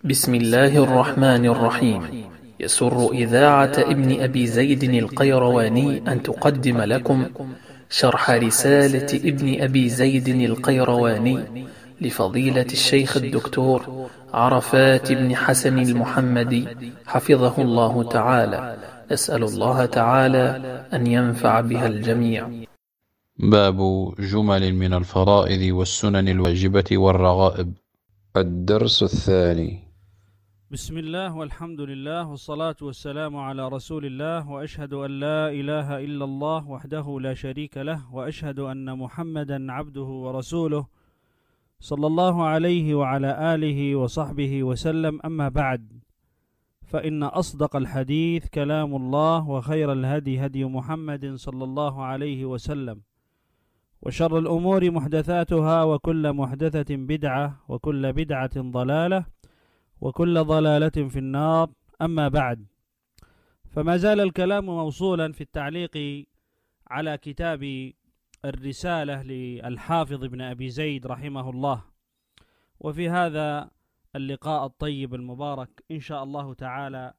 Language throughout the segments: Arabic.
بسم الله الرحمن الرحيم. يسر إذاعة ابن أبي زيد القيرواني أن تقدم لكم شرح رسالة ابن أبي زيد القيرواني لفضيلة الشيخ الدكتور عرفات بن حسن المحمدي حفظه الله تعالى. أسأل الله تعالى أن ينفع بها الجميع. باب جمل من الفرائض والسنن الواجبة والرغائب. الدرس الثاني. بسم الله والحمد لله والصلاة والسلام على رسول الله، وأشهد أن لا إله إلا الله وحده لا شريك له، وأشهد أن محمدا عبده ورسوله صلى الله عليه وعلى آله وصحبه وسلم. أما بعد، فإن أصدق الحديث كلام الله، وخير الهدي هدي محمد صلى الله عليه وسلم، وشر الأمور محدثاتها، وكل محدثة بدعة، وكل بدعة ضلالة، وكل ضلالة في النار. أما بعد، فما زال الكلام موصولا في التعليق على كتاب الرسالة للحافظ ابن أبي زيد رحمه الله. وفي هذا اللقاء الطيب المبارك إن شاء الله تعالى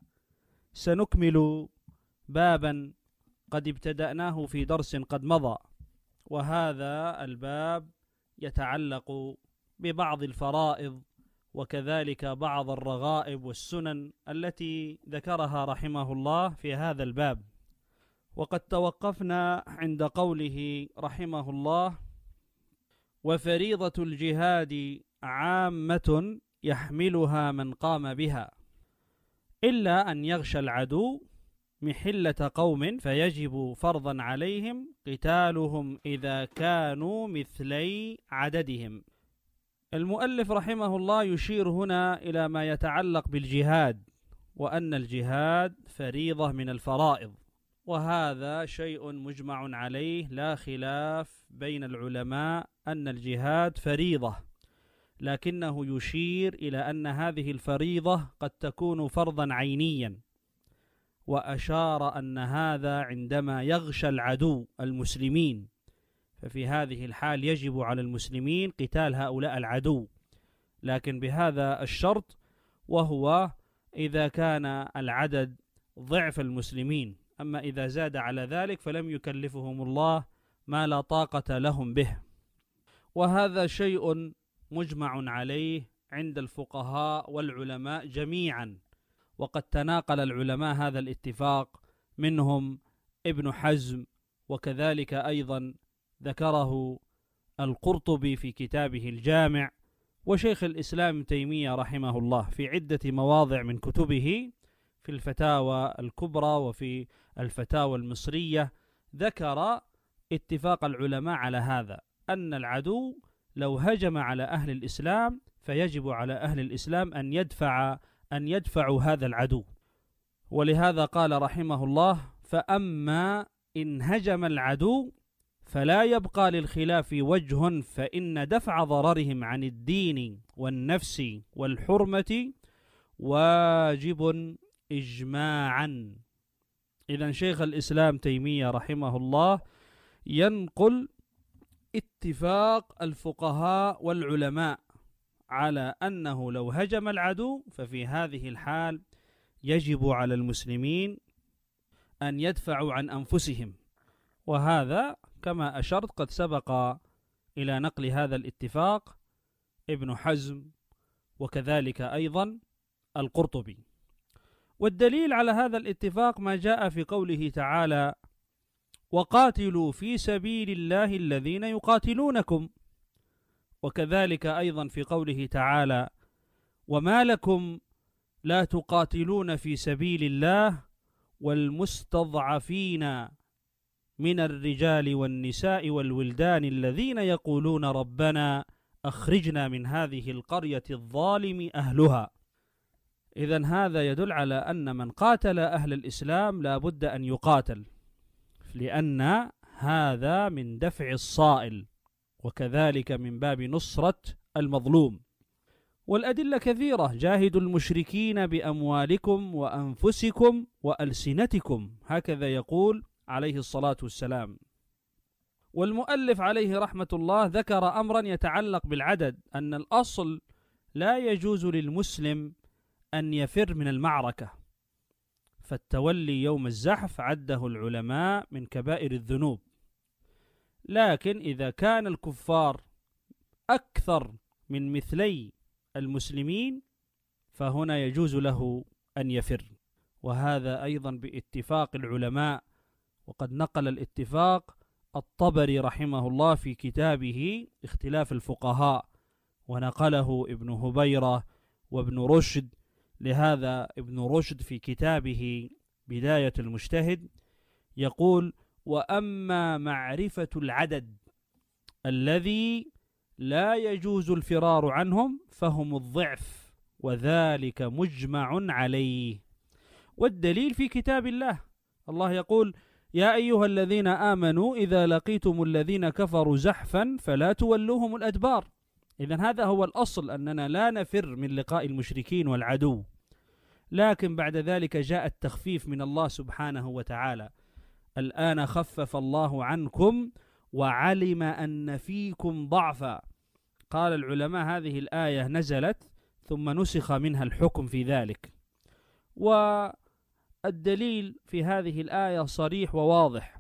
سنكمل بابا قد ابتدأناه في درس قد مضى، وهذا الباب يتعلق ببعض الفرائض وكذلك بعض الرغائب والسنن التي ذكرها رحمه الله في هذا الباب. وقد توقفنا عند قوله رحمه الله: وفريضة الجهاد عامة يحملها من قام بها، إلا أن يغشى العدو محلة قوم فيجب فرضا عليهم قتالهم إذا كانوا مثلي عددهم. المؤلف رحمه الله يشير هنا إلى ما يتعلق بالجهاد، وأن الجهاد فريضة من الفرائض، وهذا شيء مجمع عليه لا خلاف بين العلماء أن الجهاد فريضة، لكنه يشير إلى أن هذه الفريضة قد تكون فرضا عينيا، وأشار أن هذا عندما يغشى العدو المسلمين، ففي هذه الحال يجب على المسلمين قتال هؤلاء العدو، لكن بهذا الشرط، وهو إذا كان العدد ضعف المسلمين. أما إذا زاد على ذلك فلم يكلفهم الله ما لا طاقة لهم به، وهذا شيء مجمع عليه عند الفقهاء والعلماء جميعا. وقد تناقل العلماء هذا الاتفاق، منهم ابن حزم، وكذلك أيضا ذكره القرطبي في كتابه الجامع، وشيخ الإسلام تيمية رحمه الله في عدة مواضع من كتبه، في الفتاوى الكبرى وفي الفتاوى المصرية، ذكر اتفاق العلماء على هذا، أن العدو لو هجم على أهل الإسلام فيجب على أهل الإسلام أن يدفعوا هذا العدو. ولهذا قال رحمه الله: فأما إن هجم العدو فلا يبقى للخلاف وجه، فإن دفع ضررهم عن الدين والنفس والحرمة واجب إجماعا. إذن شيخ الإسلام تيمية رحمه الله ينقل اتفاق الفقهاء والعلماء على أنه لو هجم العدو ففي هذه الحال يجب على المسلمين أن يدفعوا عن أنفسهم، وهذا كما أشرت قد سبق إلى نقل هذا الاتفاق ابن حزم، وكذلك أيضا القرطبي. والدليل على هذا الاتفاق ما جاء في قوله تعالى: وقاتلوا في سبيل الله الذين يقاتلونكم، وكذلك أيضا في قوله تعالى: وما لكم لا تقاتلون في سبيل الله والمستضعفين من الرجال والنساء والولدان الذين يقولون ربنا أخرجنا من هذه القرية الظالم أهلها. إذن هذا يدل على أن من قاتل أهل الإسلام لا بد أن يقاتل، لأن هذا من دفع الصائل، وكذلك من باب نصرة المظلوم. والأدلة كثيرة: جاهدوا المشركين بأموالكم وأنفسكم وألسنتكم، هكذا يقول عليه الصلاة والسلام. والمؤلف عليه رحمة الله ذكر أمرا يتعلق بالعدد، أن الأصل لا يجوز للمسلم أن يفر من المعركة، فالتولي يوم الزحف عده العلماء من كبائر الذنوب. لكن إذا كان الكفار أكثر من مثلي المسلمين فهنا يجوز له أن يفر، وهذا أيضا باتفاق العلماء. وقد نقل الاتفاق الطبري رحمه الله في كتابه اختلاف الفقهاء، ونقله ابن هبيرة وابن رشد. لهذا ابن رشد في كتابه بداية المجتهد يقول: وأما معرفة العدد الذي لا يجوز الفرار عنهم فهم الضعف، وذلك مجمع عليه. والدليل في كتاب الله، الله يقول: يا أيها الذين آمنوا إذا لقيتم الذين كفروا زحفا فلا تولوهم الأدبار. إذن هذا هو الأصل، أننا لا نفر من لقاء المشركين والعدو. لكن بعد ذلك جاء التخفيف من الله سبحانه وتعالى: الآن خفف الله عنكم وعلم أن فيكم ضعفا. قال العلماء هذه الآية نزلت ثم نسخ منها الحكم في ذلك. والدليل في هذه الآية صريح وواضح.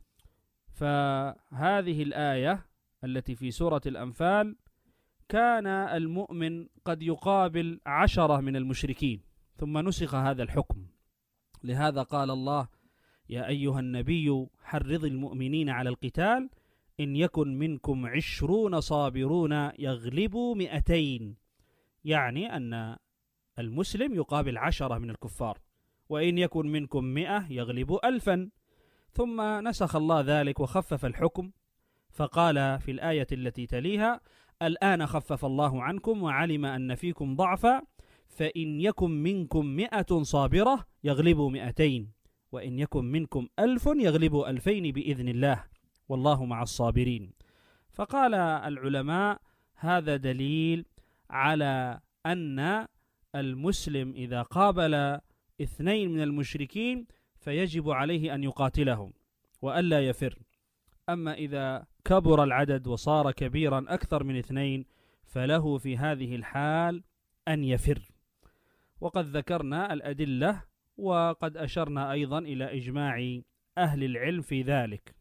فهذه الآية التي في سورة الأنفال كان المؤمن قد يقابل 10 من المشركين، ثم نسخ هذا الحكم. لهذا قال الله: يا أيها النبي حرض المؤمنين على القتال إن يكن منكم 20 صابرون يغلبوا 200. يعني أن المسلم يقابل 10 من الكفار، وإن يكن منكم 100 يغلبوا 1000. ثم نسخ الله ذلك وخفف الحكم، فقال في الآية التي تليها: الآن خفف الله عنكم وعلم أن فيكم ضعفا فإن يكن منكم 100 صابرة يغلبوا 200، وإن يكن منكم 1000 يغلبوا 2000 بإذن الله والله مع الصابرين. فقال العلماء: هذا دليل على أن المسلم إذا قابل 2 من المشركين فيجب عليه أن يقاتلهم وألا يفر. أما إذا كبر العدد وصار كبيرا أكثر من 2 فله في هذه الحال أن يفر. وقد ذكرنا الأدلة، وقد أشرنا أيضا إلى إجماع أهل العلم في ذلك.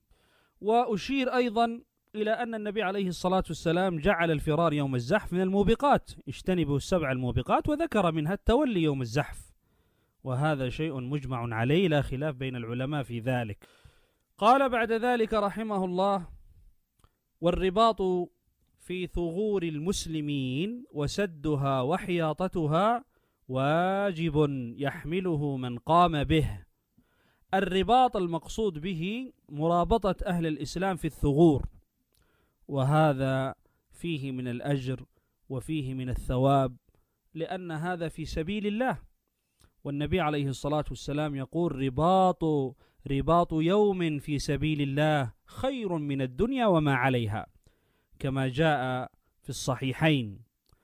وأشير أيضا إلى أن النبي عليه الصلاة والسلام جعل الفرار يوم الزحف من الموبقات، اجتنبوا 7 الموبقات، وذكر منها التولي يوم الزحف، وهذا شيء مجمع عليه لا خلاف بين العلماء في ذلك. قال بعد ذلك رحمه الله: والرباط في ثغور المسلمين وسدها وحياطتها واجب يحمله من قام به. الرباط المقصود به مرابطة أهل الإسلام في الثغور، وهذا فيه من الأجر وفيه من الثواب، لأن هذا في سبيل الله. والنبي عليه الصلاة والسلام يقول: رباط يوم في سبيل الله خير من الدنيا وما عليها، كما جاء في الصحيحين.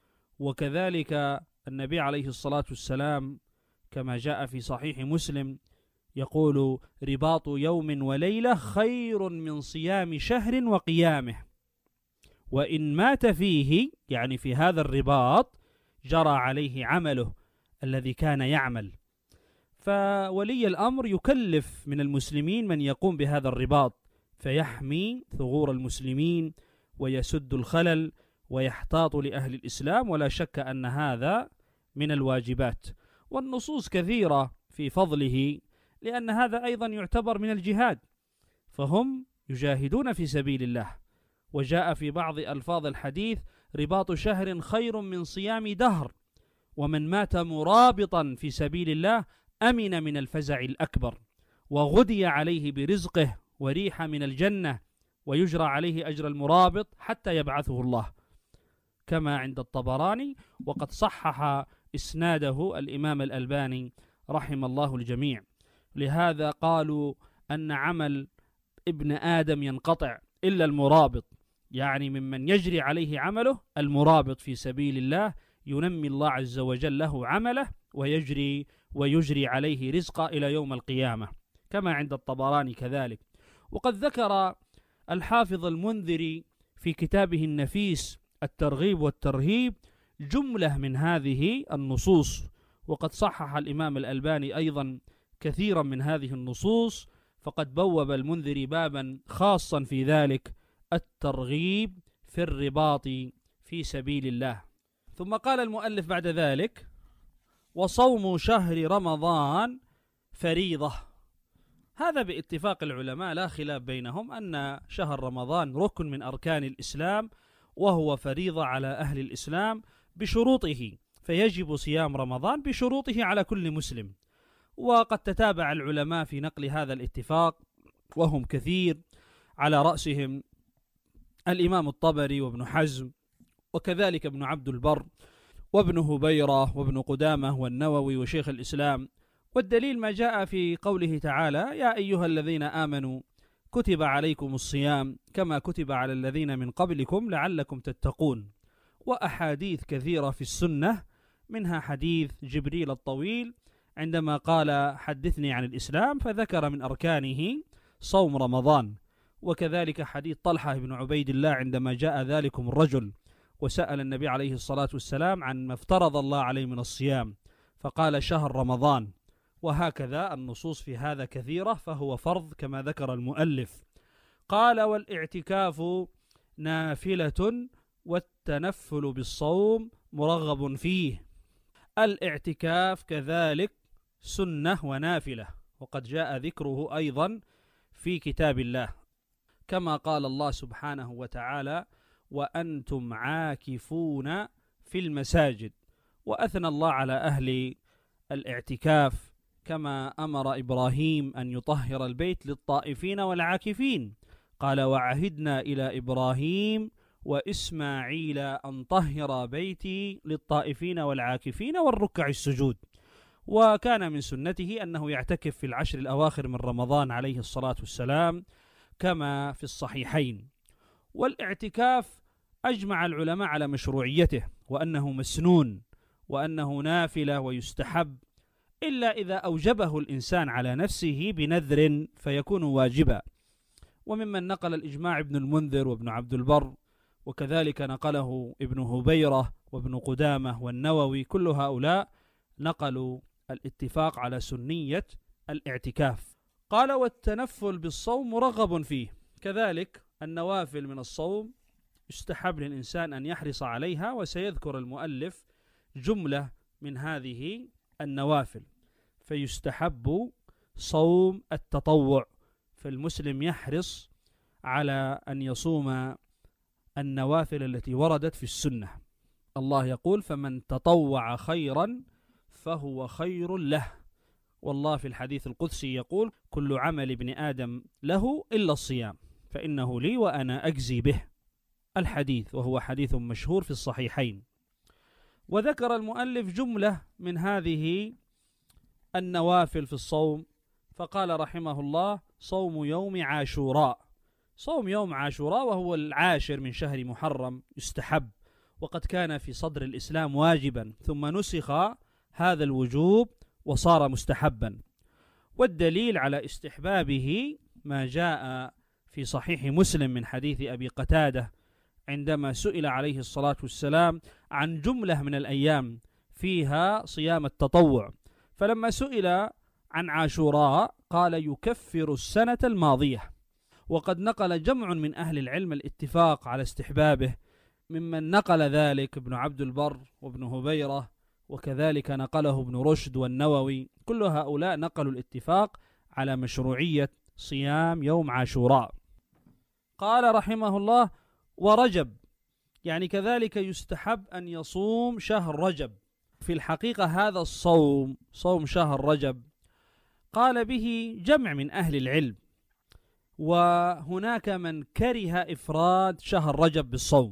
وكذلك النبي عليه الصلاة والسلام كما جاء في صحيح مسلم يقول: رباط يوم وليلة خير من صيام شهر وقيامه، وإن مات فيه، يعني في هذا الرباط، جرى عليه عمله الذي كان يعمل. فولي الأمر يكلف من المسلمين من يقوم بهذا الرباط، فيحمي ثغور المسلمين ويسد الخلل ويحتاط لأهل الإسلام، ولا شك أن هذا من الواجبات. والنصوص كثيرة في فضله، لأن هذا أيضا يعتبر من الجهاد، فهم يجاهدون في سبيل الله. وجاء في بعض ألفاظ الحديث: رباط شهر خير من صيام دهر، ومن مات مرابطا في سبيل الله أمن من الفزع الأكبر، وغدي عليه برزقه وريح من الجنة، ويجرى عليه أجر المرابط حتى يبعثه الله، كما عند الطبراني. وقد صحح إسناده الإمام الألباني رحم الله الجميع. لهذا قالوا أن عمل ابن آدم ينقطع إلا المرابط، يعني ممن يجري عليه عمله المرابط في سبيل الله، ينمي الله عز وجل له عمله ويجري عليه رزقه إلى يوم القيامة، كما عند الطبراني كذلك. وقد ذكر الحافظ المنذري في كتابه النفيس الترغيب والترهيب جملة من هذه النصوص، وقد صحح الإمام الألباني أيضا كثيرا من هذه النصوص، فقد بوب المنذري بابا خاصا في ذلك، الترغيب في الرباط في سبيل الله. ثم قال المؤلف بعد ذلك: وصوم شهر رمضان فريضة. هذا باتفاق العلماء لا خلاف بينهم أن شهر رمضان ركن من أركان الإسلام، وهو فريضة على أهل الإسلام بشروطه، فيجب صيام رمضان بشروطه على كل مسلم. وقد تتابع العلماء في نقل هذا الاتفاق وهم كثير، على رأسهم الإمام الطبري وابن حزم، وكذلك ابن عبد البر وابن هبيرة وابن قدامة والنووي وشيخ الإسلام. والدليل ما جاء في قوله تعالى: يا أيها الذين آمنوا كتب عليكم الصيام كما كتب على الذين من قبلكم لعلكم تتقون. وأحاديث كثيرة في السنة، منها حديث جبريل الطويل عندما قال: حدثني عن الإسلام، فذكر من أركانه صوم رمضان. وكذلك حديث طلحة بن عبيد الله عندما جاء ذلكم الرجل وسأل النبي عليه الصلاة والسلام عن ما افترض الله عليه من الصيام، فقال: شهر رمضان. وهكذا النصوص في هذا كثيرة، فهو فرض كما ذكر المؤلف. قال: والاعتكاف نافلة والتنفل بالصوم مرغب فيه. الاعتكاف كذلك سنة ونافلة، وقد جاء ذكره أيضا في كتاب الله، كما قال الله سبحانه وتعالى: وأنتم عاكفون في المساجد. وأثنى الله على أهل الاعتكاف، كما أمر إبراهيم أن يطهر البيت للطائفين والعاكفين، قال: وعهدنا إلى إبراهيم وإسماعيل أن طهر بيتي للطائفين والعاكفين والركع السجود. وكان من سنته أنه يعتكف في العشر الأواخر من رمضان عليه الصلاة والسلام، كما في الصحيحين. والاعتكاف أجمع العلماء على مشروعيته، وأنه مسنون، وأنه نافلة ويستحب، إلا إذا أوجبه الإنسان على نفسه بنذر فيكون واجبا. وممن نقل الإجماع ابن المنذر وابن عبد البر، وكذلك نقله ابن هبيرة وابن قدامة والنووي، كل هؤلاء نقلوا الاتفاق على سنية الاعتكاف. قال: والتنفل بالصوم مرغب فيه. كذلك النوافل من الصوم يستحب للإنسان أن يحرص عليها، وسيذكر المؤلف جملة من هذه النوافل. فيستحب صوم التطوع، فالمسلم يحرص على أن يصوم النوافل التي وردت في السنة. الله يقول: فمن تطوع خيرا فهو خير له. والله في الحديث القدسي يقول: كل عمل ابن آدم له إلا الصيام فإنه لي وأنا أجزي به. الحديث، وهو حديث مشهور في الصحيحين. وذكر المؤلف جملة من هذه النوافل في الصوم، فقال رحمه الله: صوم يوم عاشوراء. صوم يوم عاشوراء وهو العاشر من شهر محرم يستحب، وقد كان في صدر الإسلام واجبا، ثم نسخ هذا الوجوب وصار مستحبا. والدليل على استحبابه ما جاء في صحيح مسلم من حديث أبي قتادة، عندما سئل عليه الصلاة والسلام عن جملة من الأيام فيها صيام التطوع، فلما سئل عن عاشوراء قال: يكفر السنة الماضية. وقد نقل جمع من أهل العلم الاتفاق على استحبابه، ممن نقل ذلك ابن عبد البر وابن هبيرة، وكذلك نقله ابن رشد والنووي. كل هؤلاء نقلوا الاتفاق على مشروعية صيام يوم عاشوراء. قال رحمه الله: ورجب، يعني كذلك يستحب أن يصوم شهر رجب. في الحقيقة هذا الصوم، صوم شهر رجب، قال به جمع من أهل العلم، وهناك من كره إفراد شهر رجب بالصوم.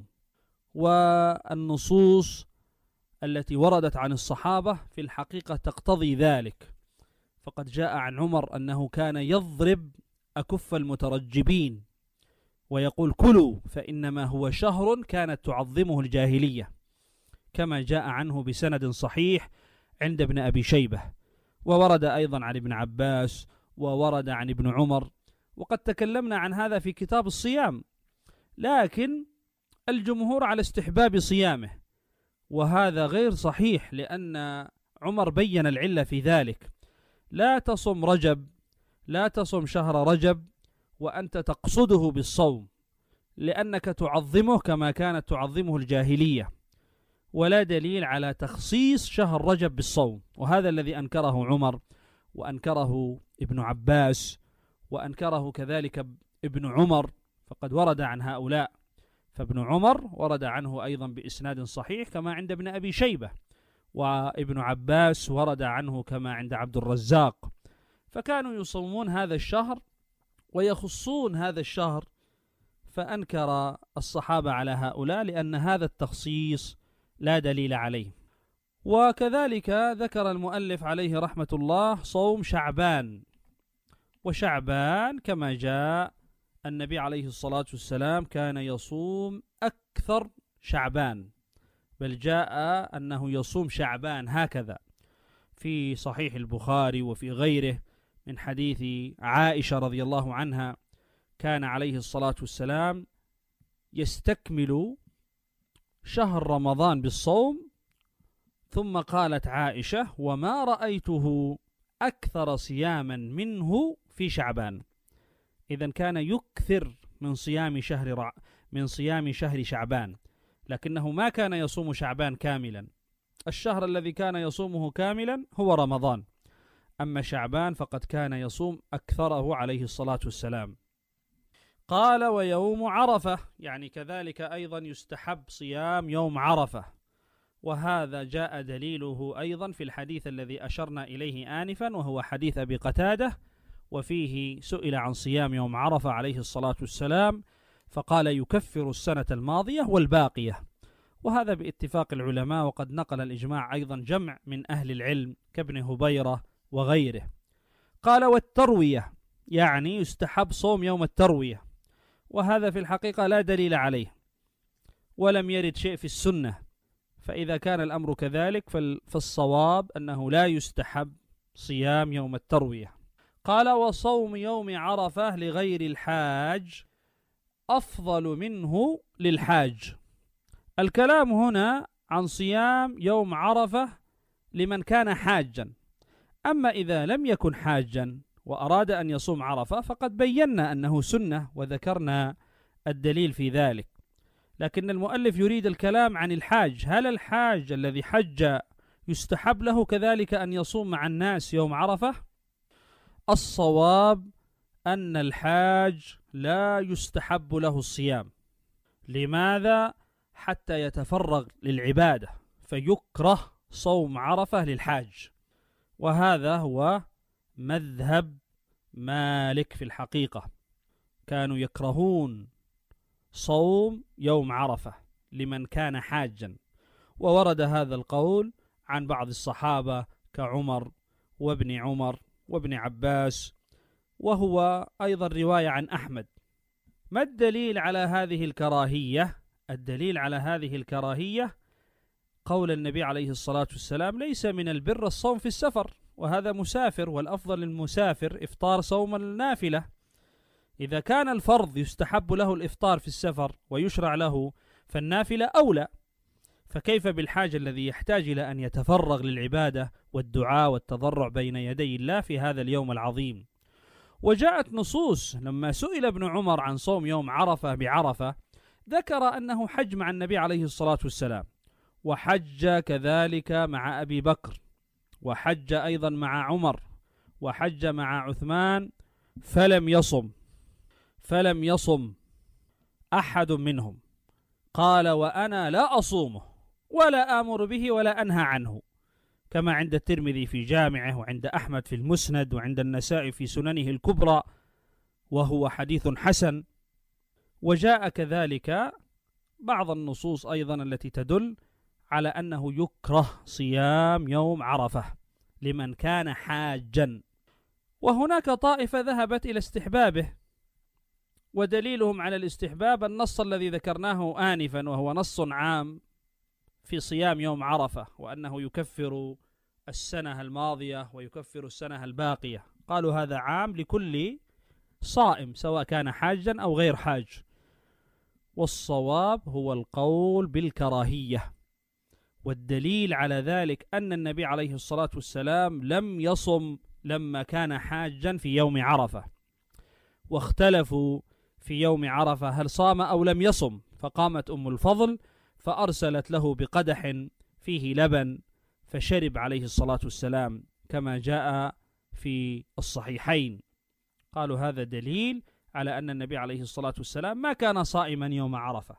والنصوص التي وردت عن الصحابة في الحقيقة تقتضي ذلك، فقد جاء عن عمر أنه كان يضرب أكف المترجبين ويقول: كلوا فإنما هو شهر كانت تعظمه الجاهلية، كما جاء عنه بسند صحيح عند ابن أبي شيبة، وورد أيضا عن ابن عباس، وورد عن ابن عمر، وقد تكلمنا عن هذا في كتاب الصيام. لكن الجمهور على استحباب صيامه، وهذا غير صحيح، لأن عمر بين العلة في ذلك: لا تصم رجب، لا تصم شهر رجب وأنت تقصده بالصوم، لأنك تعظمه كما كانت تعظمه الجاهلية، ولا دليل على تخصيص شهر رجب بالصوم. وهذا الذي أنكره عمر، وأنكره ابن عباس، وأنكره كذلك ابن عمر، فقد ورد عن هؤلاء. فابن عمر ورد عنه أيضا بإسناد صحيح كما عند ابن أبي شيبة، وابن عباس ورد عنه كما عند عبد الرزاق. فكانوا يصومون هذا الشهر ويخصون هذا الشهر، فأنكر الصحابة على هؤلاء لأن هذا التخصيص لا دليل عليه. وكذلك ذكر المؤلف عليه رحمة الله صوم شعبان، وشعبان كما جاء النبي عليه الصلاة والسلام كان يصوم أكثر شعبان، بل جاء أنه يصوم شعبان هكذا في صحيح البخاري وفي غيره من حديث عائشة رضي الله عنها: كان عليه الصلاة والسلام يستكمل شهر رمضان بالصوم، ثم قالت عائشة: وما رأيته أكثر صياما منه في شعبان. إذن كان يكثر من صيام شهر شعبان، لكنه ما كان يصوم شعبان كاملا. الشهر الذي كان يصومه كاملا هو رمضان، أما شعبان فقد كان يصوم أكثره عليه الصلاة والسلام. قال: ويوم عرفة، يعني كذلك أيضا يستحب صيام يوم عرفة، وهذا جاء دليله أيضا في الحديث الذي أشرنا إليه آنفا، وهو حديث أبي قتادة، وفيه سئل عن صيام يوم عرفة عليه الصلاة والسلام فقال: يكفر السنة الماضية والباقية. وهذا باتفاق العلماء، وقد نقل الإجماع أيضا جمع من أهل العلم كابن هبيرة وغيره. قال: والتروية، يعني يستحب صوم يوم التروية، وهذا في الحقيقة لا دليل عليه، ولم يرد شيء في السنة، فإذا كان الأمر كذلك فالصواب أنه لا يستحب صيام يوم التروية. قال: وصوم يوم عرفة لغير الحاج أفضل منه للحاج. الكلام هنا عن صيام يوم عرفة لمن كان حاجا، أما إذا لم يكن حاجا وأراد أن يصوم عرفة فقد بينا أنه سنة وذكرنا الدليل في ذلك. لكن المؤلف يريد الكلام عن الحاج: هل الحاج الذي حج يستحب له كذلك أن يصوم مع الناس يوم عرفة؟ الصواب أن الحاج لا يستحب له الصيام. لماذا؟ حتى يتفرغ للعبادة، فيكره صوم عرفة للحاج، وهذا هو مذهب مالك في الحقيقة. كانوا يكرهون صوم يوم عرفة لمن كان حاجا، وورد هذا القول عن بعض الصحابة كعمر وابن عمر وابن عباس، وهو أيضا رواية عن أحمد. ما الدليل على هذه الكراهية؟ الدليل على هذه الكراهية قول النبي عليه الصلاة والسلام: ليس من البر الصوم في السفر، وهذا مسافر، والأفضل للمسافر إفطار صوم النافلة. إذا كان الفرض يستحب له الإفطار في السفر ويشرع له، فالنافلة أولى، فكيف بالحاج الذي يحتاج إلى أن يتفرغ للعبادة والدعاء والتضرع بين يدي الله في هذا اليوم العظيم؟ وجاءت نصوص لما سئل ابن عمر عن صوم يوم عرفة بعرفة، ذكر أنه حج مع النبي عليه الصلاة والسلام، وحج كذلك مع أبي بكر، وحج أيضا مع عمر، وحج مع عثمان، فلم يصم أحد منهم. قال: وأنا لا أصومه ولا آمر به ولا أنهى عنه، كما عند الترمذي في جامعه، وعند أحمد في المسند، وعند النسائي في سننه الكبرى، وهو حديث حسن. وجاء كذلك بعض النصوص أيضا التي تدل على أنه يكره صيام يوم عرفة لمن كان حاجا. وهناك طائفة ذهبت إلى استحبابه، ودليلهم على الاستحباب النص الذي ذكرناه آنفا، وهو نص عام في صيام يوم عرفة، وأنه يكفر السنة الماضية ويكفر السنة الباقية. قالوا هذا عام لكل صائم سواء كان حاجا أو غير حاج، والصواب هو القول بالكراهية. والدليل على ذلك أن النبي عليه الصلاة والسلام لم يصم لما كان حاجا في يوم عرفة، واختلفوا في يوم عرفة هل صام أو لم يصم، فقامت أم الفضل فأرسلت له بقدح فيه لبن فشرب عليه الصلاة والسلام كما جاء في الصحيحين. قالوا هذا دليل على أن النبي عليه الصلاة والسلام ما كان صائما يوم عرفة،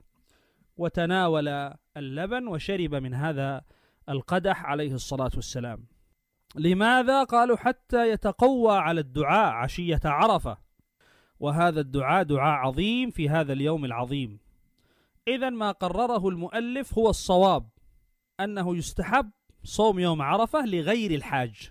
وتناول اللبن وشرب من هذا القدح عليه الصلاة والسلام. لماذا؟ قالوا حتى يتقوى على الدعاء عشية عرفة، وهذا الدعاء دعاء عظيم في هذا اليوم العظيم. إذن ما قرره المؤلف هو الصواب، أنه يستحب صوم يوم عرفة لغير الحاج،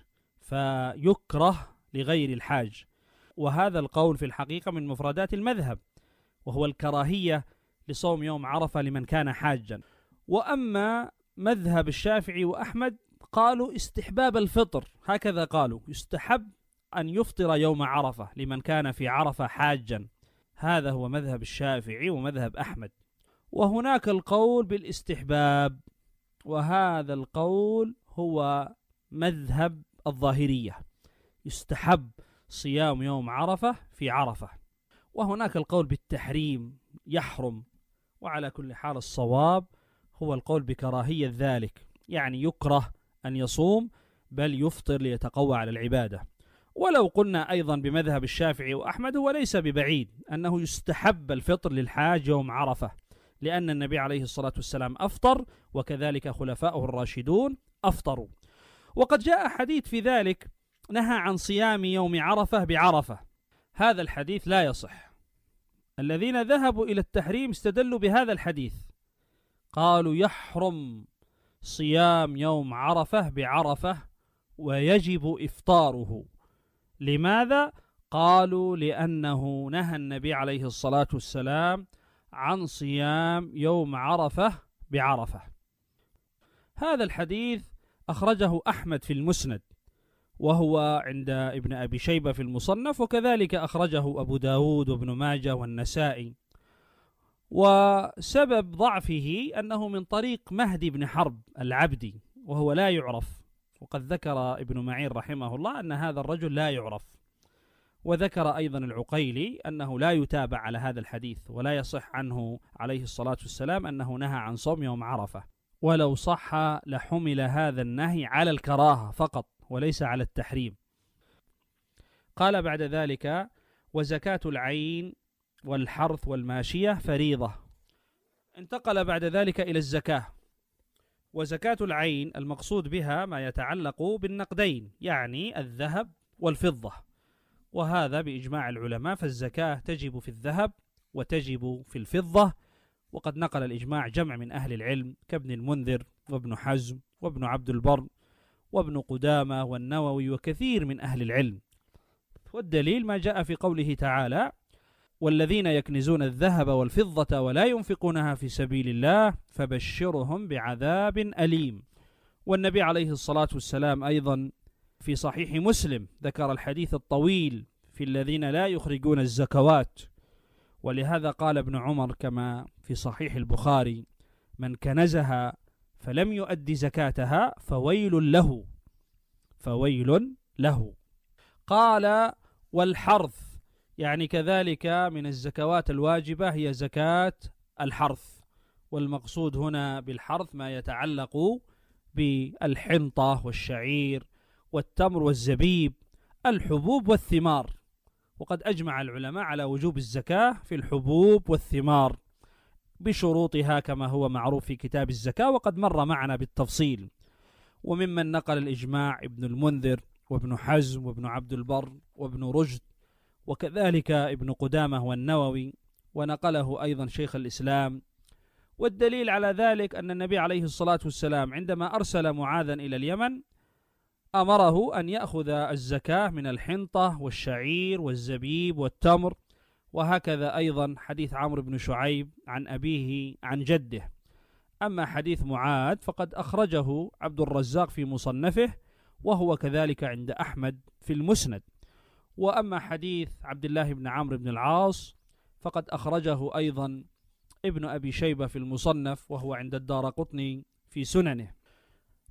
فيكره لغير الحاج، وهذا القول في الحقيقة من مفردات المذهب، وهو الكراهية لصوم يوم عرفة لمن كان حاجا. وأما مذهب الشافعي وأحمد قالوا استحباب الفطر، هكذا قالوا يستحب أن يفطر يوم عرفة لمن كان في عرفة حاجا، هذا هو مذهب الشافعي ومذهب أحمد. وهناك القول بالاستحباب، وهذا القول هو مذهب الظاهرية، يستحب صيام يوم عرفة في عرفة. وهناك القول بالتحريم، يحرم. وعلى كل حال الصواب هو القول بكراهية ذلك، يعني يكره أن يصوم بل يفطر ليتقوى على العبادة. ولو قلنا أيضا بمذهب الشافعي وأحمد هو ليس ببعيد أنه يستحب الفطر للحاج يوم عرفة، لأن النبي عليه الصلاة والسلام أفطر، وكذلك خلفاؤه الراشدون أفطروا. وقد جاء حديث في ذلك نهى عن صيام يوم عرفة بعرفة، هذا الحديث لا يصح. الذين ذهبوا إلى التحريم استدلوا بهذا الحديث، قالوا يحرم صيام يوم عرفة بعرفة ويجب إفطاره. لماذا؟ قالوا لأنه نهى النبي عليه الصلاة والسلام عن صيام يوم عرفة بعرفة. هذا الحديث أخرجه أحمد في المسند، وهو عند ابن أبي شيبة في المصنف، وكذلك أخرجه أبو داود وابن ماجة والنسائي. وسبب ضعفه أنه من طريق مهدي بن حرب العبدي، وهو لا يعرف، وقد ذكر ابن معين رحمه الله أن هذا الرجل لا يعرف. وذكر أيضا العقيلي أنه لا يتابع على هذا الحديث، ولا يصح عنه عليه الصلاة والسلام أنه نهى عن صوم يوم عرفة، ولو صح لحمل هذا النهي على الكراهة فقط وليس على التحريم. قال بعد ذلك: وزكاة العين والحرث والماشية فريضة. انتقل بعد ذلك إلى الزكاة. وزكاة العين المقصود بها ما يتعلق بالنقدين، يعني الذهب والفضة، وهذا بإجماع العلماء، فالزكاة تجب في الذهب وتجب في الفضة. وقد نقل الإجماع جمع من أهل العلم كابن المنذر وابن حزم وابن عبد البر وابن قدامة والنووي وكثير من أهل العلم. والدليل ما جاء في قوله تعالى: والذين يكنزون الذهب والفضة ولا ينفقونها في سبيل الله فبشرهم بعذاب أليم. والنبي عليه الصلاة والسلام أيضا في صحيح مسلم ذكر الحديث الطويل في الذين لا يخرجون الزكوات، ولهذا قال ابن عمر كما في صحيح البخاري: من كنزها فلم يؤدي زكاتها فويل له، فويل له. قال: والحرث، يعني كذلك من الزكوات الواجبة هي زكاة الحرث، والمقصود هنا بالحرث ما يتعلق بالحنطة والشعير والتمر والزبيب، الحبوب والثمار. وقد أجمع العلماء على وجوب الزكاة في الحبوب والثمار بشروطها كما هو معروف في كتاب الزكاة، وقد مر معنا بالتفصيل. وممن نقل الإجماع ابن المنذر وابن حزم وابن عبد البر وابن رشد، وكذلك ابن قدامة والنووي، ونقله أيضا شيخ الإسلام. والدليل على ذلك أن النبي عليه الصلاة والسلام عندما أرسل معاذا إلى اليمن أمره أن يأخذ الزكاة من الحنطة والشعير والزبيب والتمر، وهكذا أيضا حديث عمرو بن شعيب عن أبيه عن جده. أما حديث معاذ فقد أخرجه عبد الرزاق في مصنفه، وهو كذلك عند أحمد في المسند. وأما حديث عبد الله بن عمرو بن العاص فقد أخرجه أيضا ابن أبي شيبة في المصنف، وهو عند الدارقطني في سننه.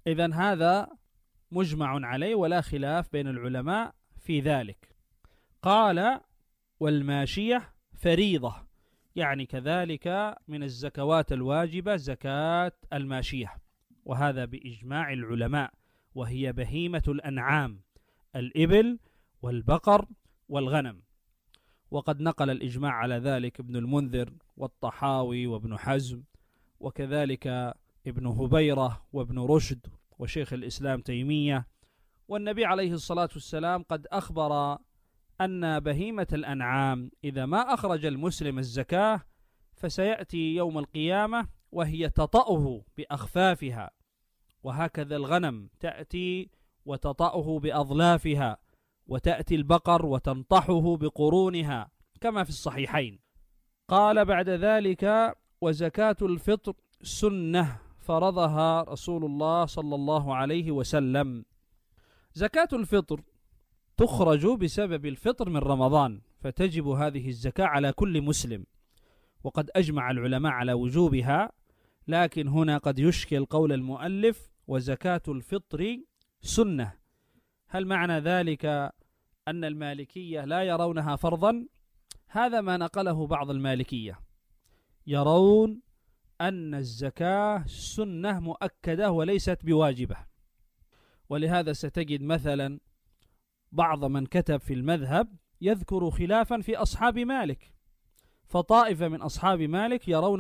إذن هذا مجمع عليه ولا خلاف بين العلماء في ذلك. قال والماشية فريضة، يعني كذلك من الزكوات الواجبة زكاة الماشية، وهذا بإجماع العلماء، وهي بهيمة الأنعام، الإبل والبقر والغنم. وقد نقل الإجماع على ذلك ابن المنذر والطحاوي وابن حزم، وكذلك ابن هبيرة وابن رشد وشيخ الإسلام تيمية. والنبي عليه الصلاة والسلام قد أخبر أن بهيمة الأنعام إذا ما أخرج المسلم الزكاة فسيأتي يوم القيامة وهي تطأه بأخفافها، وهكذا الغنم تأتي وتطأه بأظلافها، وتأتي البقر وتنطحه بقرونها كما في الصحيحين. قال بعد ذلك وزكاة الفطر سنة فرضها رسول الله صلى الله عليه وسلم. زكاة الفطر تخرج بسبب الفطر من رمضان، فتجب هذه الزكاة على كل مسلم، وقد أجمع العلماء على وجوبها. لكن هنا قد يشكل قول المؤلف وزكاة الفطر سنة، هل معنى ذلك أن المالكية لا يرونها فرضا؟ هذا ما نقله بعض المالكية، يرون أن الزكاة سنة مؤكدة وليست بواجبة. ولهذا ستجد مثلا بعض من كتب في المذهب يذكر خلافا في أصحاب مالك، فطائفة من أصحاب مالك يرون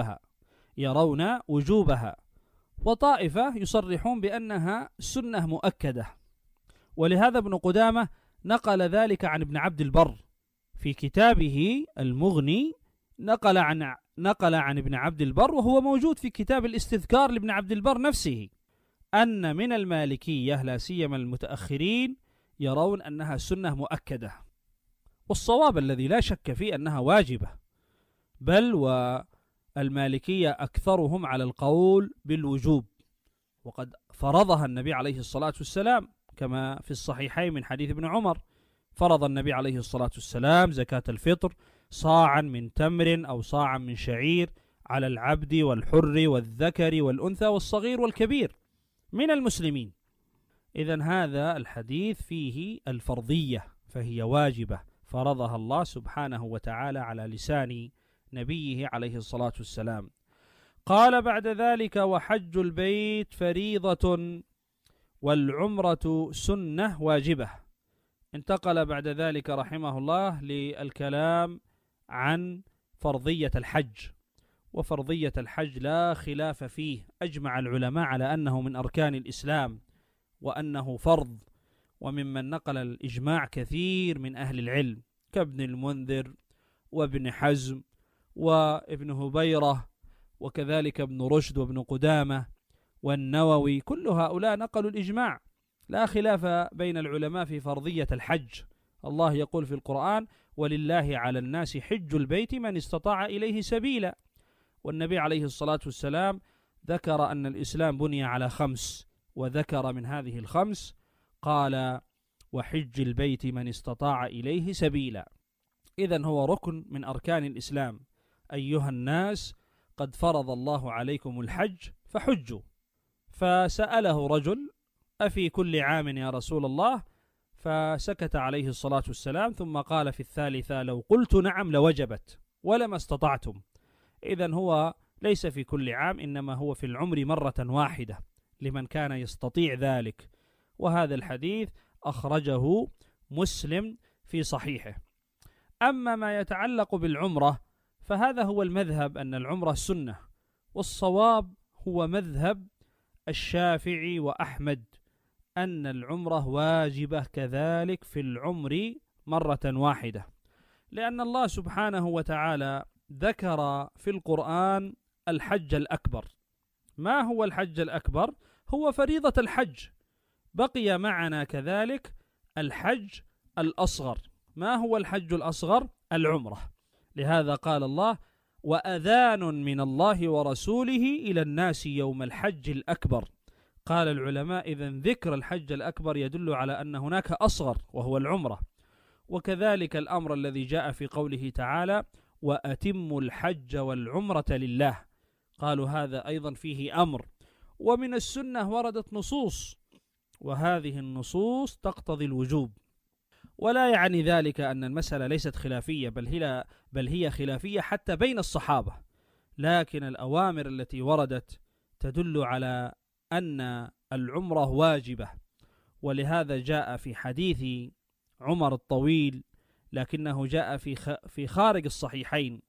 وجوبها، وطائفة يصرحون بأنها سنة مؤكدة. ولهذا ابن قدامة نقل ذلك عن ابن عبد البر في كتابه المغني، نقل عن ابن عبد البر، وهو موجود في كتاب الاستذكار لابن عبد البر نفسه، أن من المالكية لا سيما المتأخرين يرون أنها سنة مؤكدة. والصواب الذي لا شك فيه أنها واجبة، بل والمالكية أكثرهم على القول بالوجوب، وقد فرضها النبي عليه الصلاة والسلام كما في الصحيحين من حديث ابن عمر، فرض النبي عليه الصلاة والسلام زكاة الفطر صاعا من تمر أو صاعا من شعير على العبد والحر والذكر والأنثى والصغير والكبير من المسلمين. إذن هذا الحديث فيه الفرضية، فهي واجبة فرضها الله سبحانه وتعالى على لسان نبيه عليه الصلاة والسلام. قال بعد ذلك وحج البيت فريضة والعمرة سنة واجبة. انتقل بعد ذلك رحمه الله للكلام عن فرضية الحج. وفرضية الحج لا خلاف فيه، أجمع العلماء على أنه من أركان الإسلام وأنه فرض، وممن نقل الإجماع كثير من أهل العلم كابن المنذر وابن حزم وابن هبيرة وكذلك ابن رشد وابن قدامة والنووي، كل هؤلاء نقلوا الإجماع، لا خلاف بين العلماء في فرضية الحج. الله يقول في القرآن ولله على الناس حج البيت من استطاع إليه سبيلا. والنبي عليه الصلاة والسلام ذكر أن الإسلام بني على 5، وذكر من هذه ال5 قال وحج البيت من استطاع إليه سبيلا. إذن هو ركن من أركان الإسلام. أيها الناس قد فرض الله عليكم الحج فحجوا. فسأله رجل أفي كل عام يا رسول الله؟ فسكت عليه الصلاة والسلام، ثم قال في الثالثة لو قلت نعم لوجبت ولما استطعتم. إذن هو ليس في كل عام، إنما هو في العمر مرة واحدة لمن كان يستطيع ذلك. وهذا الحديث أخرجه مسلم في صحيحه. أما ما يتعلق بالعمرة فهذا هو المذهب أن العمرة سنة، والصواب هو مذهب الشافعي وأحمد أن العمرة واجبة كذلك في العمر مرة واحدة، لأن الله سبحانه وتعالى ذكر في القرآن الحج الأكبر. ما هو الحج الأكبر؟ هو فريضة الحج. بقي معنا كذلك الحج الأصغر. ما هو الحج الأصغر؟ العمرة. لهذا قال الله وأذان من الله ورسوله إلى الناس يوم الحج الأكبر. قال العلماء إذن ذكر الحج الأكبر يدل على أن هناك أصغر وهو العمرة. وكذلك الأمر الذي جاء في قوله تعالى وأتموا الحج والعمرة لله، قالوا هذا أيضا فيه أمر. ومن السنة وردت نصوص، وهذه النصوص تقتضي الوجوب، ولا يعني ذلك أن المسألة ليست خلافية، بل هي خلافية حتى بين الصحابة، لكن الأوامر التي وردت تدل على أن العمرة واجبة. ولهذا جاء في حديث عمر الطويل، لكنه جاء في خارج الصحيحين،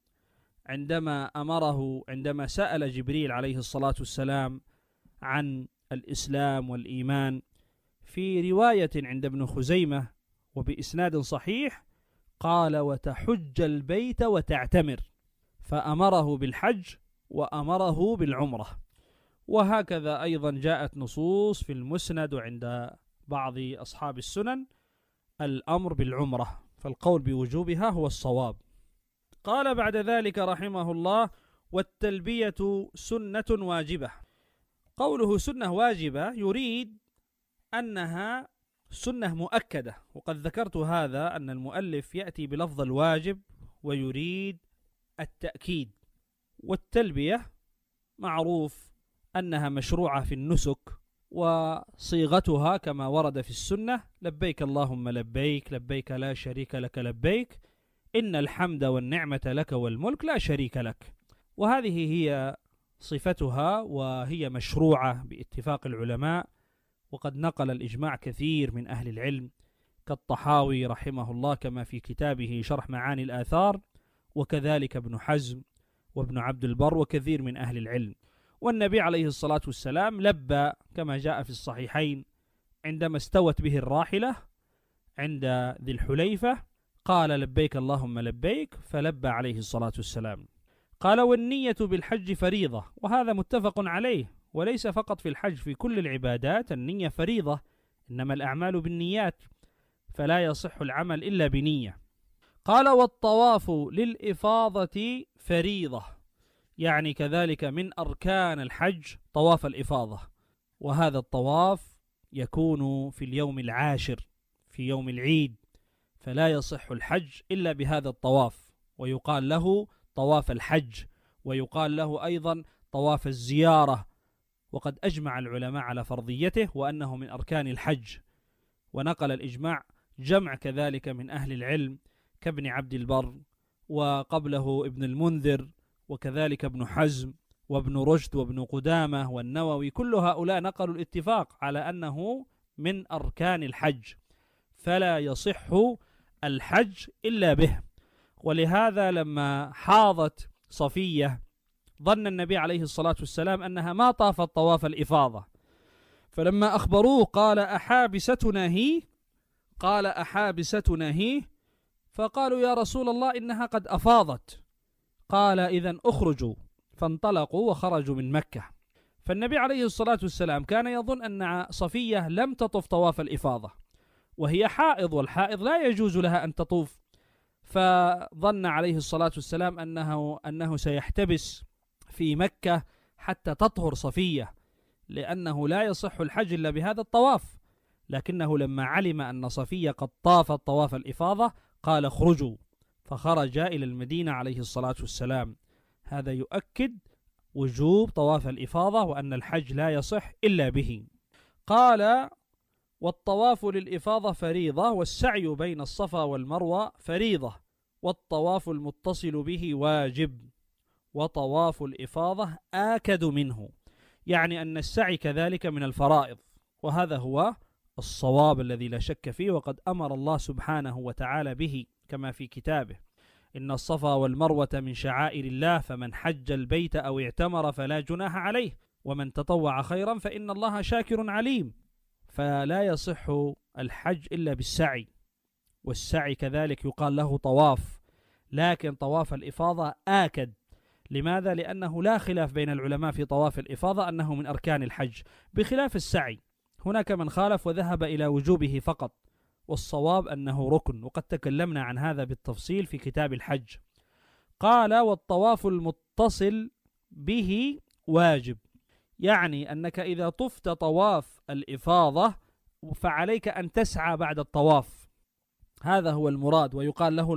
عندما سأل جبريل عليه الصلاة والسلام عن الإسلام والإيمان، في رواية عند ابن خزيمة وبإسناد صحيح قال: وتحج البيت وتعتمر، فأمره بالحج وأمره بالعمرة. وهكذا أيضا جاءت نصوص في المسند وعند بعض أصحاب السنن الأمر بالعمرة، فالقول بوجوبها هو الصواب. قال بعد ذلك رحمه الله: والتلبية سنة واجبة. قوله سنة واجبة يريد أنها سنة مؤكدة، وقد ذكرت هذا أن المؤلف يأتي بلفظ الواجب ويريد التأكيد. والتلبية معروف أنها مشروعة في النسك، وصيغتها كما ورد في السنة: لبيك اللهم لبيك، لبيك لا شريك لك لبيك، إن الحمد والنعمة لك والملك لا شريك لك. وهذه هي صفتها، وهي مشروعة باتفاق العلماء، وقد نقل الإجماع كثير من أهل العلم كالطحاوي رحمه الله كما في كتابه شرح معاني الآثار، وكذلك ابن حزم وابن عبد البر وكثير من أهل العلم. والنبي عليه الصلاة والسلام لبى كما جاء في الصحيحين عندما استوت به الراحلة عند ذي الحليفة، قال: لبيك اللهم لبيك، فلبى عليه الصلاة والسلام. قال: والنية بالحج فريضة، وهذا متفق عليه، وليس فقط في الحج، في كل العبادات النية فريضة، إنما الأعمال بالنيات، فلا يصح العمل إلا بنية. قال: والطواف للإفاضة فريضة، يعني كذلك من أركان الحج طواف الإفاضة، وهذا الطواف يكون في اليوم العاشر في يوم العيد، فلا يصح الحج إلا بهذا الطواف، ويقال له طواف الحج، ويقال له أيضا طواف الزيارة، وقد أجمع العلماء على فرضيته وأنه من أركان الحج. ونقل الإجماع جمع كذلك من أهل العلم كابن عبد البر، وقبله ابن المنذر، وكذلك ابن حزم وابن رشد وابن قدامة والنووي، كل هؤلاء نقلوا الاتفاق على أنه من أركان الحج، فلا يصح الحج إلا به. ولهذا لما حاضت صفية ظن النبي عليه الصلاة والسلام أنها ما طافت طواف الإفاضة، فلما أخبروه قال: أحابستنا هي؟ قال: أحابستنا هي؟ فقالوا: يا رسول الله إنها قد أفاضت. قال: إذن أخرجوا، فانطلقوا وخرجوا من مكة. فالنبي عليه الصلاة والسلام كان يظن أن صفية لم تطف طواف الإفاضة، وهي حائض، والحائض لا يجوز لها أن تطوف، فظن عليه الصلاة والسلام أنه سيحتبس في مكة حتى تطهر صفية، لأنه لا يصح الحج إلا بهذا الطواف. لكنه لما علم أن صفية قد طافت طواف الإفاضة قال: اخرجوا، فخرج إلى المدينة عليه الصلاة والسلام. هذا يؤكد وجوب طواف الإفاضة وأن الحج لا يصح إلا به. قال: والطواف للإفاضة فريضة، والسعي بين الصفا والمروة فريضة، والطواف المتصل به واجب، وطواف الإفاضة آكد منه، يعني أن السعي كذلك من الفرائض، وهذا هو الصواب الذي لا شك فيه، وقد أمر الله سبحانه وتعالى به كما في كتابه: إن الصفا والمروة من شعائر الله، فمن حج البيت أو اعتمر فلا جناح عليه، ومن تطوع خيرا فإن الله شاكر عليم. فلا يصح الحج إلا بالسعي، والسعي كذلك يقال له طواف، لكن طواف الإفاضة آكد. لماذا؟ لأنه لا خلاف بين العلماء في طواف الإفاضة أنه من أركان الحج، بخلاف السعي، هناك من خالف وذهب إلى وجوبه فقط، والصواب أنه ركن، وقد تكلمنا عن هذا بالتفصيل في كتاب الحج. قال: والطواف المتصل به واجب، يعني أنك إذا طفت طواف الإفاضة فعليك أن تسعى بعد الطواف، هذا هو المراد، ويقال له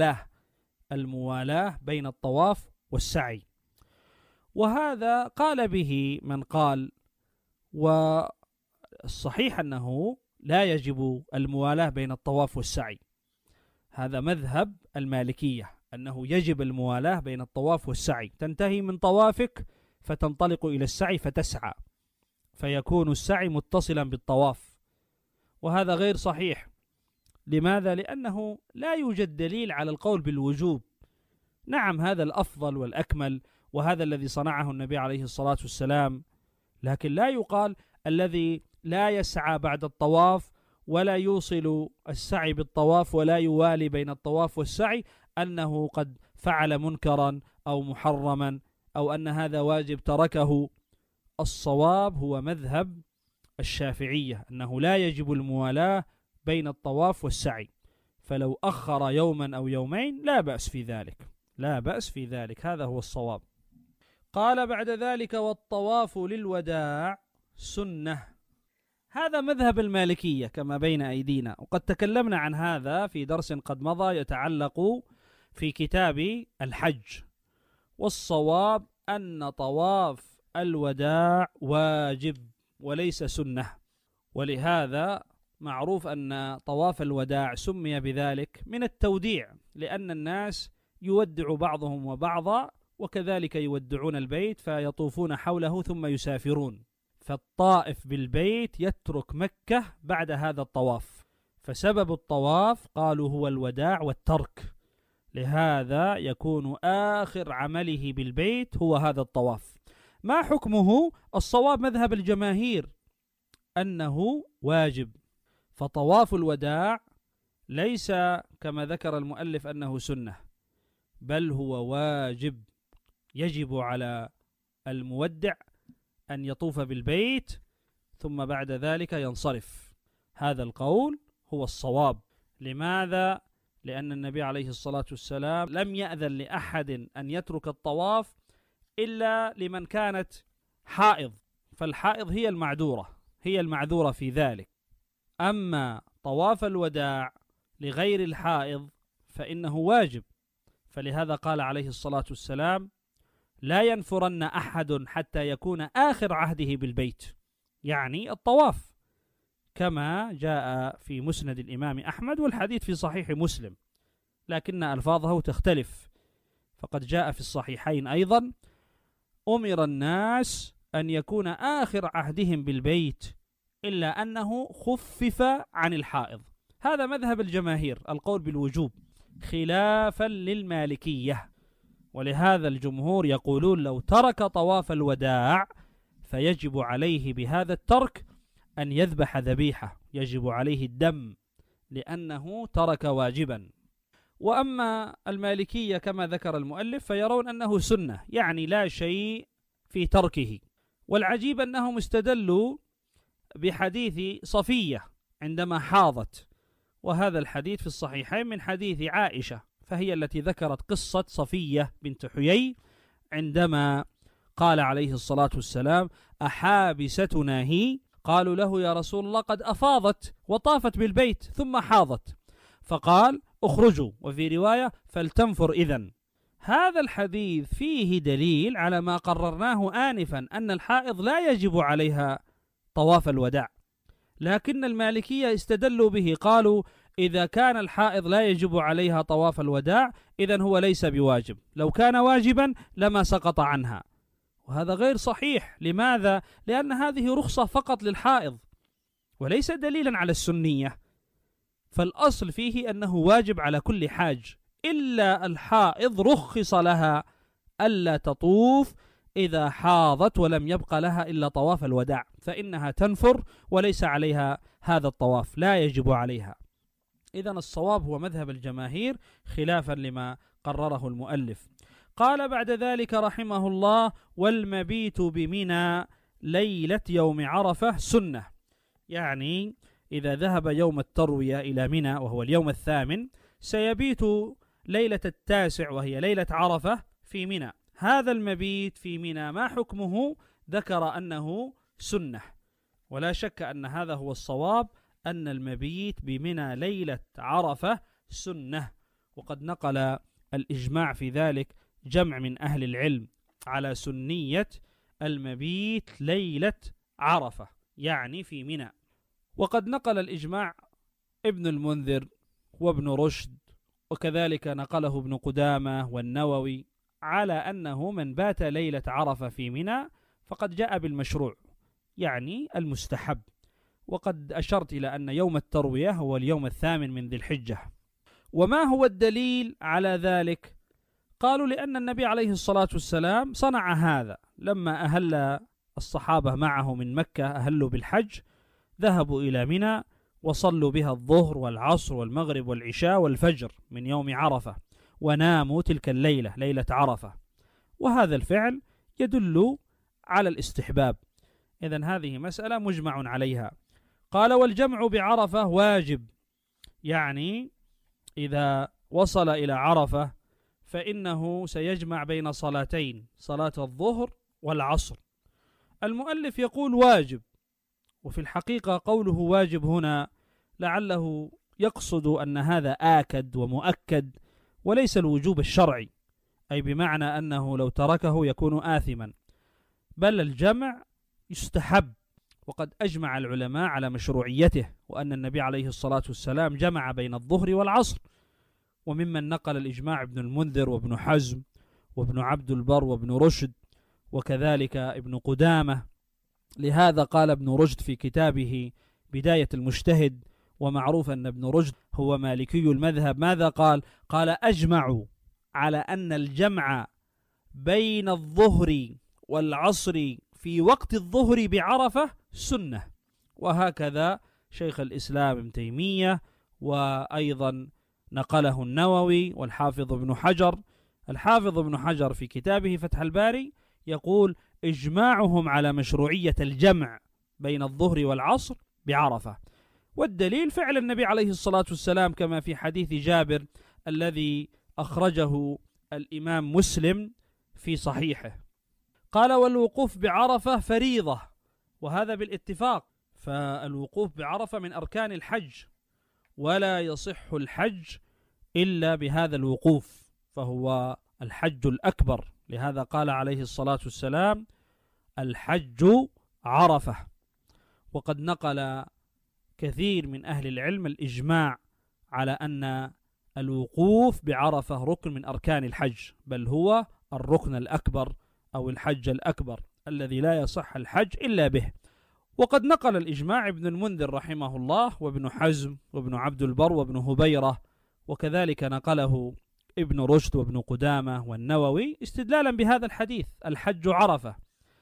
الموالاة بين الطواف والسعي. وهذا قال به من قال والصحيح أنه لا يجب الموالاة بين الطواف والسعي، هذا مذهب المالكية، أنه يجب الموالاة بين الطواف والسعي، تنتهي من طوافك فتنطلق إلى السعي فتسعى، فيكون السعي متصلا بالطواف، وهذا غير صحيح. لماذا؟ لأنه لا يوجد دليل على القول بالوجوب. نعم هذا الأفضل والأكمل، وهذا الذي صنعه النبي عليه الصلاة والسلام، لكن لا يقال الذي لا يسعى بعد الطواف ولا يوصل السعي بالطواف ولا يوالي بين الطواف والسعي أنه قد فعل منكرا أو محرما أو أن هذا واجب تركه. الصواب هو مذهب الشافعية، أنه لا يجب الموالاة بين الطواف والسعي، فلو أخر يوما أو يومين لا بأس في ذلك، لا بأس في ذلك، هذا هو الصواب. قال بعد ذلك: والطواف للوداع سنة. هذا مذهب المالكية كما بين أيدينا، وقد تكلمنا عن هذا في درس قد مضى يتعلق في كتاب الحج. والصواب أن طواف الوداع واجب وليس سنة، ولهذا معروف أن طواف الوداع سمي بذلك من التوديع، لأن الناس يودع بعضهم وبعضا، وكذلك يودعون البيت فيطوفون حوله ثم يسافرون، فالطائف بالبيت يترك مكة بعد هذا الطواف، فسبب الطواف قالوا هو الوداع والترك، لهذا يكون آخر عمله بالبيت هو هذا الطواف. ما حكمه؟ الصواب مذهب الجماهير أنه واجب، فطواف الوداع ليس كما ذكر المؤلف أنه سنة، بل هو واجب، يجب على المودع أن يطوف بالبيت ثم بعد ذلك ينصرف. هذا القول هو الصواب. لماذا؟ لأن النبي عليه الصلاة والسلام لم يأذن لأحد أن يترك الطواف إلا لمن كانت حائض، فالحائض هي المعذورة في ذلك. أما طواف الوداع لغير الحائض فإنه واجب، فلهذا قال عليه الصلاة والسلام: لا ينفرن أحد حتى يكون آخر عهده بالبيت، يعني الطواف، كما جاء في مسند الإمام أحمد، والحديث في صحيح مسلم لكن ألفاظه تختلف. فقد جاء في الصحيحين أيضا: أمر الناس أن يكون آخر عهدهم بالبيت إلا أنه خفف عن الحائض. هذا مذهب الجماهير، القول بالوجوب، خلافا للمالكية، ولهذا الجمهور يقولون لو ترك طواف الوداع فيجب عليه بهذا الترك أن يذبح ذبيحة، يجب عليه الدم لأنه ترك واجبا. وأما المالكية كما ذكر المؤلف فيرون أنه سنة، يعني لا شيء في تركه. والعجيب أنهم استدلوا بحديث صفية عندما حاضت، وهذا الحديث في الصحيحين من حديث عائشة، فهي التي ذكرت قصة صفية بنت حيي عندما قال عليه الصلاة والسلام: أحابستنا هي؟ قالوا له: يا رسول الله قد أفاضت وطافت بالبيت ثم حاضت، فقال: اخرجوا، وفي رواية: فلتنفر إذن. هذا الحديث فيه دليل على ما قررناه آنفا، أن الحائض لا يجب عليها طواف الوداع، لكن المالكية استدلوا به، قالوا: إذا كان الحائض لا يجب عليها طواف الوداع إذن هو ليس بواجب، لو كان واجبا لما سقط عنها، وهذا غير صحيح. لماذا؟ لأن هذه رخصة فقط للحائض وليس دليلا على السنية، فالأصل فيه أنه واجب على كل حاج، إلا الحائض رخص لها ألا تطوف إذا حاضت ولم يبق لها إلا طواف الوداع، فإنها تنفر وليس عليها هذا الطواف، لا يجب عليها. إذن الصواب هو مذهب الجماهير خلافا لما قرره المؤلف. قال بعد ذلك رحمه الله: والمبيت بمنى ليلة يوم عرفة سنة، يعني إذا ذهب يوم التروية إلى منى وهو اليوم الثامن سيبيت ليلة التاسع وهي ليلة عرفة في منى. هذا المبيت في منى ما حكمه؟ ذكر أنه سنة، ولا شك أن هذا هو الصواب، أن المبيت بمنى ليلة عرفة سنة، وقد نقل الإجماع في ذلك جمع من أهل العلم على سنية المبيت ليلة عرفة، يعني في منى. وقد نقل الإجماع ابن المنذر وابن رشد، وكذلك نقله ابن قدامة والنووي، على أنه من بات ليلة عرفة في منى فقد جاء بالمشروع، يعني المستحب. وقد أشرت إلى أن يوم التروية هو اليوم 8 من ذي الحجة. وما هو الدليل على ذلك؟ قالوا لأن النبي عليه الصلاة والسلام صنع هذا لما أهل الصحابة معه من مكة، أهلوا بالحج، ذهبوا إلى منى وصلوا بها الظهر والعصر والمغرب والعشاء والفجر من يوم عرفة، وناموا تلك الليلة، ليلة عرفة. وهذا الفعل يدل على الاستحباب. إذن هذه مسألة مجمع عليها. قال والجمع بعرفة واجب، يعني إذا وصل إلى عرفة فإنه سيجمع بين صلاتين، صلاة الظهر والعصر. المؤلف يقول واجب، وفي الحقيقة قوله واجب هنا لعله يقصد أن هذا آكد ومؤكد، وليس الوجوب الشرعي، أي بمعنى أنه لو تركه يكون آثما، بل الجمع يستحب. وقد أجمع العلماء على مشروعيته، وأن النبي عليه الصلاة والسلام جمع بين الظهر والعصر. وممن نقل الإجماع ابن المنذر وابن حزم وابن عبد البر وابن رشد، وكذلك ابن قدامة. لهذا قال ابن رشد في كتابه بداية المجتهد، ومعروف أن ابن رشد هو مالكي المذهب، ماذا قال؟ قال أجمعوا على أن الجمع بين الظهر والعصر في وقت الظهر بعرفة سنة. وهكذا شيخ الإسلام ابن تيمية، وأيضا نقله النووي والحافظ ابن حجر. الحافظ ابن حجر في كتابه فتح الباري يقول إجماعهم على مشروعية الجمع بين الظهر والعصر بعرفة. والدليل فعل النبي عليه الصلاة والسلام كما في حديث جابر الذي أخرجه الإمام مسلم في صحيحه. قال والوقوف بعرفة فريضة، وهذا بالاتفاق، فالوقوف بعرفة من أركان الحج، ولا يصح الحج إلا بهذا الوقوف، فهو الحج الأكبر. لهذا قال عليه الصلاة والسلام الحج عرفة. وقد نقل كثير من أهل العلم الإجماع على أن الوقوف بعرفة ركن من أركان الحج، بل هو الركن الأكبر أو الحج الأكبر الذي لا يصح الحج إلا به. وقد نقل الإجماع ابن المنذر رحمه الله وابن حزم وابن عبد البر وابن هبيرة، وكذلك نقله ابن رشد وابن قدامة والنووي استدلالا بهذا الحديث الحج عرفة،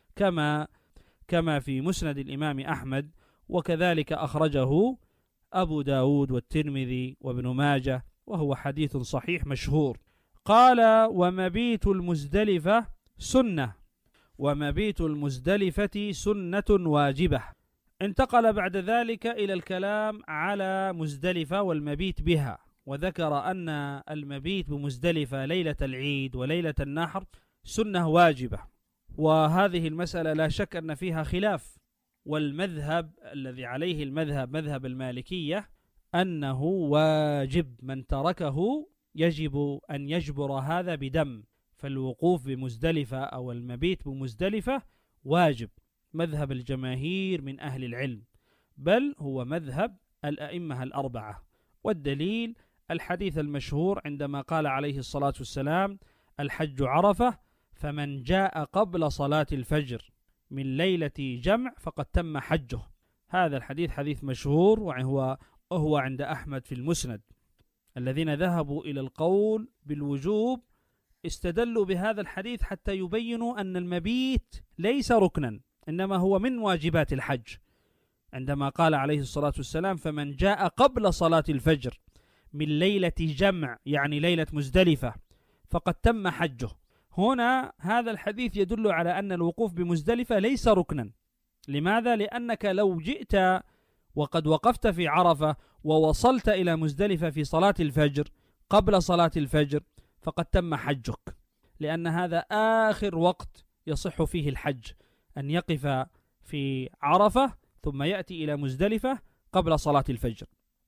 كما في مسند الإمام أحمد، وكذلك أخرجه أبو داود والترمذي وابن ماجه، وهو حديث صحيح مشهور. قال ومبيت المزدلفة سنة، ومبيت المزدلفة سنة واجبة. انتقل بعد ذلك إلى الكلام على مزدلفة والمبيت بها، وذكر أن المبيت بمزدلفة ليلة العيد وليلة النحر سنة واجبة. وهذه المسألة لا شك أن فيها خلاف، والمذهب الذي عليه المذهب مذهب المالكية أنه واجب، من تركه يجب أن يجبر هذا بدم. فالوقوف بمزدلفة أو المبيت بمزدلفة واجب، مذهب الجماهير من أهل العلم، بل هو مذهب الأئمة الأربعة. والدليل الحديث المشهور عندما قال عليه الصلاة والسلام الحج عرفة، فمن جاء قبل صلاة الفجر من ليلة جمع فقد تم حجه. هذا الحديث حديث مشهور، وهو عند أحمد في المسند. الذين ذهبوا إلى القول بالوجوب استدلوا بهذا الحديث حتى يبينوا أن المبيت ليس ركنا، إنما هو من واجبات الحج، عندما قال عليه الصلاة والسلام فمن جاء قبل صلاة الفجر من ليلة جمع، يعني ليلة مزدلفة، فقد تم حجه. هنا هذا الحديث يدل على أن الوقوف بمزدلفة ليس ركنا. لماذا؟ لأنك لو جئت وقد وقفت في عرفة ووصلت إلى مزدلفة في صلاة الفجر قبل صلاة الفجر فقد تم حجك، لأن هذا آخر وقت يصح فيه الحج، أن يقف في عرفة ثم يأتي إلى مزدلفة قبل صلاة الفجر.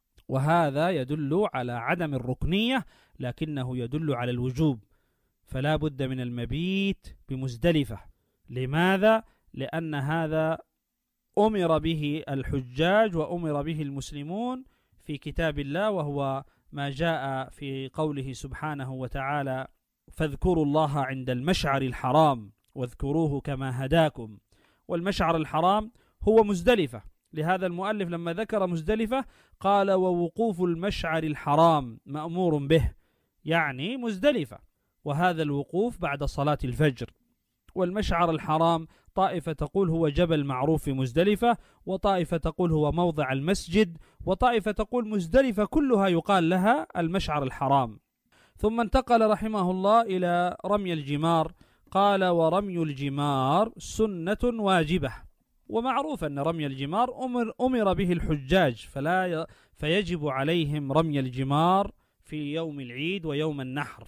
وهذا يدل على عدم الركنية، لكنه يدل على الوجوب، فلا بد من المبيت بمزدلفة. لماذا؟ لأن هذا أمر به الحجاج وأمر به المسلمون في كتاب الله، وهو ما جاء في قوله سبحانه وتعالى: فاذكروا الله عند المشعر الحرام واذكروه كما هداكم. والمشعر الحرام هو مزدلفة، لهذا المؤلف لما ذكر مزدلفة قال: ووقوف المشعر الحرام مأمور به، يعني مزدلفة، وهذا الوقوف بعد صلاة الفجر. والمشعر الحرام طائفة تقول هو جبل معروف في مزدلفة، وطائفة تقول هو موضع المسجد، وطائفة تقول مزدلفة كلها يقال لها المشعر الحرام. ثم انتقل رحمه الله إلى رمي الجمار، قال: ورمي الجمار سنة واجبة. ومعروف أن رمي الجمار أمر به الحجاج، فيجب عليهم رمي الجمار في يوم العيد ويوم النحر.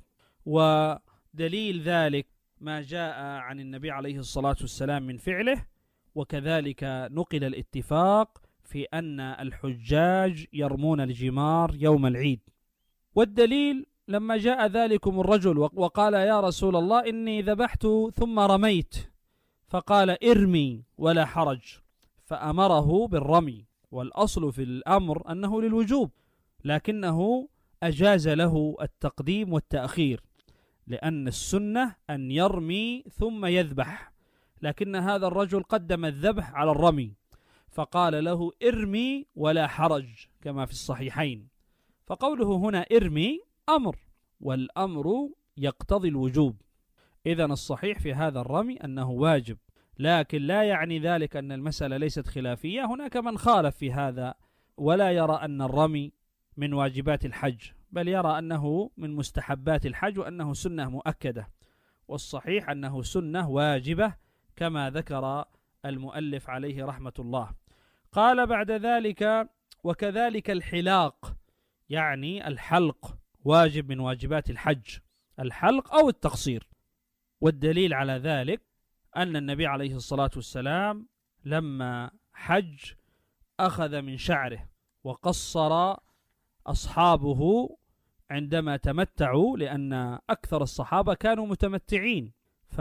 ودليل ذلك ما جاء عن النبي عليه الصلاة والسلام من فعله، وكذلك نقل الاتفاق في أن الحجاج يرمون الجمار يوم العيد. والدليل لما جاء ذلكم الرجل وقال: يا رسول الله إني ذبحت ثم رميت، فقال: ارمي ولا حرج، فأمره بالرمي. والأصل في الأمر أنه للوجوب، لكنه أجاز له التقديم والتأخير، لأن السنة أن يرمي ثم يذبح، لكن هذا الرجل قدم الذبح على الرمي، فقال له: ارمي ولا حرج، كما في الصحيحين. فقوله هنا ارمي أمر، والأمر يقتضي الوجوب، إذن الصحيح في هذا الرمي أنه واجب، لكن لا يعني ذلك أن المسألة ليست خلافية. هناك من خالف في هذا ولا يرى أن الرمي من واجبات الحج، بل يرى أنه من مستحبات الحج وأنه سنة مؤكدة، والصحيح أنه سنة واجبة كما ذكر المؤلف عليه رحمة الله. قال بعد ذلك: وكذلك الحلاق، يعني الحلق واجب من واجبات الحج، الحلق أو التقصير. والدليل على ذلك أن النبي عليه الصلاة والسلام لما حج أخذ من شعره وقصر أصحابه عندما تمتعوا، لأن أكثر الصحابة كانوا متمتعين،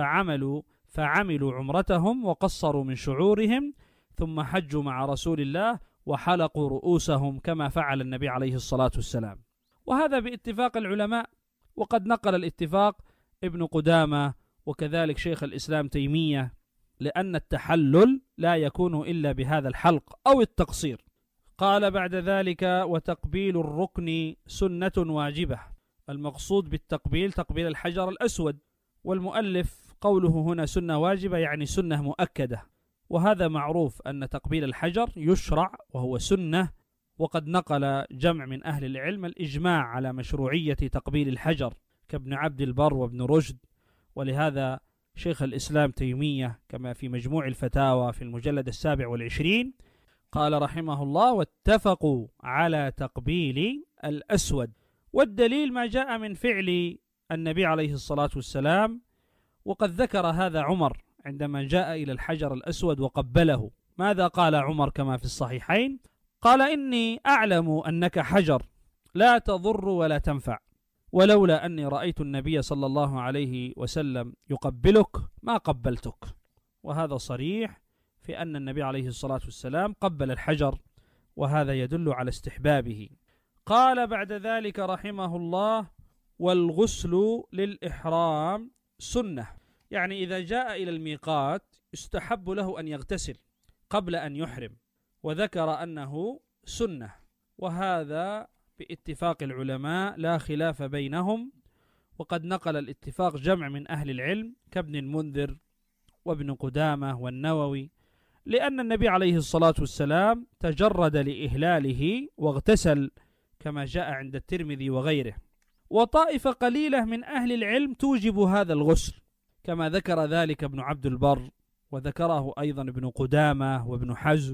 فعملوا عمرتهم وقصروا من شعورهم، ثم حجوا مع رسول الله وحلقوا رؤوسهم كما فعل النبي عليه الصلاة والسلام. وهذا باتفاق العلماء، وقد نقل الاتفاق ابن قدامة وكذلك شيخ الإسلام تيمية، لأن التحلل لا يكون إلا بهذا الحلق أو التقصير. قال بعد ذلك: وتقبيل الركن سنة واجبة. المقصود بالتقبيل تقبيل الحجر الأسود، والمؤلف قوله هنا سنة واجبة يعني سنة مؤكدة، وهذا معروف أن تقبيل الحجر يشرع وهو سنة، وقد نقل جمع من أهل العلم الإجماع على مشروعية تقبيل الحجر كابن عبد البر وابن رشد. ولهذا شيخ الإسلام تيمية كما في مجموع الفتاوى في المجلد 27 قال رحمه الله: واتفقوا على تقبيل الأسود. والدليل ما جاء من فعل النبي عليه الصلاة والسلام، وقد ذكر هذا عمر عندما جاء إلى الحجر الأسود وقبله. ماذا قال عمر كما في الصحيحين؟ قال: إني أعلم أنك حجر لا تضر ولا تنفع، ولولا أني رأيت النبي صلى الله عليه وسلم يقبلك ما قبلتك. وهذا صريح في أن النبي عليه الصلاة والسلام قبل الحجر، وهذا يدل على استحبابه. قال بعد ذلك رحمه الله: والغسل للإحرام سنة، يعني إذا جاء إلى الميقات يستحب له أن يغتسل قبل أن يحرم، وذكر أنه سنة، وهذا باتفاق العلماء لا خلاف بينهم. وقد نقل الاتفاق جمع من أهل العلم كابن المنذر وابن قدامة والنووي، لأن النبي عليه الصلاة والسلام تجرد لإهلاله واغتسل كما جاء عند الترمذي وغيره. وطائفة قليلة من أهل العلم توجب هذا الغسل كما ذكر ذلك ابن عبد البر، وذكره أيضا ابن قدامة وابن حزم.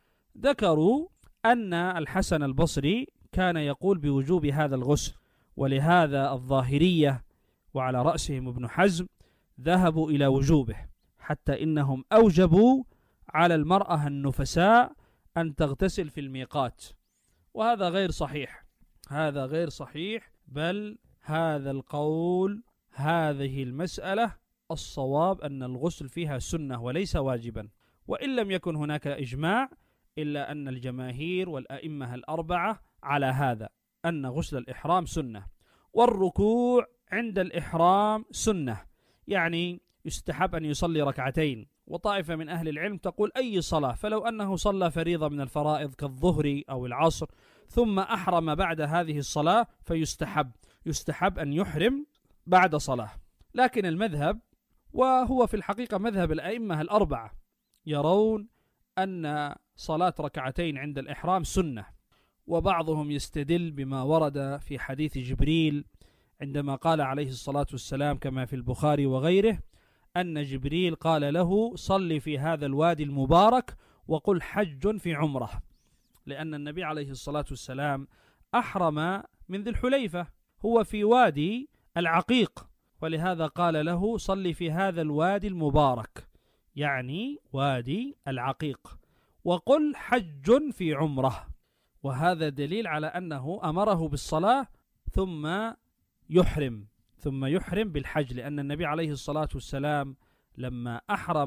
ذكروا أن الحسن البصري كان يقول بوجوب هذا الغسل، ولهذا الظاهرية وعلى رأسهم ابن حزم ذهبوا إلى وجوبه، حتى إنهم أوجبوا على المرأة النفساء أن تغتسل في الميقات، وهذا غير صحيح، هذا غير صحيح، بل هذا القول هذه المسألة الصواب أن الغسل فيها سنة وليس واجبا. وإن لم يكن هناك إجماع إلا أن الجماهير والأئمة الأربعة على هذا، أن غسل الإحرام سنة. والركوع عند الإحرام سنة، يعني يستحب أن يصلي ركعتين. وطائفة من أهل العلم تقول أي صلاة، فلو أنه صلى فريضة من الفرائض كالظهر أو العصر ثم أحرم بعد هذه الصلاة يستحب أن يحرم بعد صلاة. لكن المذهب، وهو في الحقيقة مذهب الأئمة الأربعة، يرون أن صلاة ركعتين عند الإحرام سنة. وبعضهم يستدل بما ورد في حديث جبريل عندما قال عليه الصلاة والسلام كما في البخاري وغيره أن جبريل قال له صل في هذا الوادي المبارك وقل حج في عمره، لأن النبي عليه الصلاة والسلام أحرم من ذي الحليفة، هو في وادي العقيق، ولهذا قال له صل في هذا الوادي المبارك، يعني وادي العقيق، وقل حج في عمره. وهذا دليل على أنه أمره بالصلاة ثم يحرم بالحج، لأن النبي عليه الصلاة والسلام لما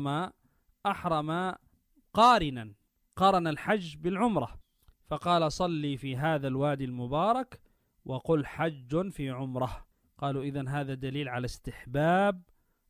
أحرم قارن الحج بالعمرة، فقال صلي في هذا الوادي المبارك وقل حج في عمره. قالوا إذن هذا دليل على استحباب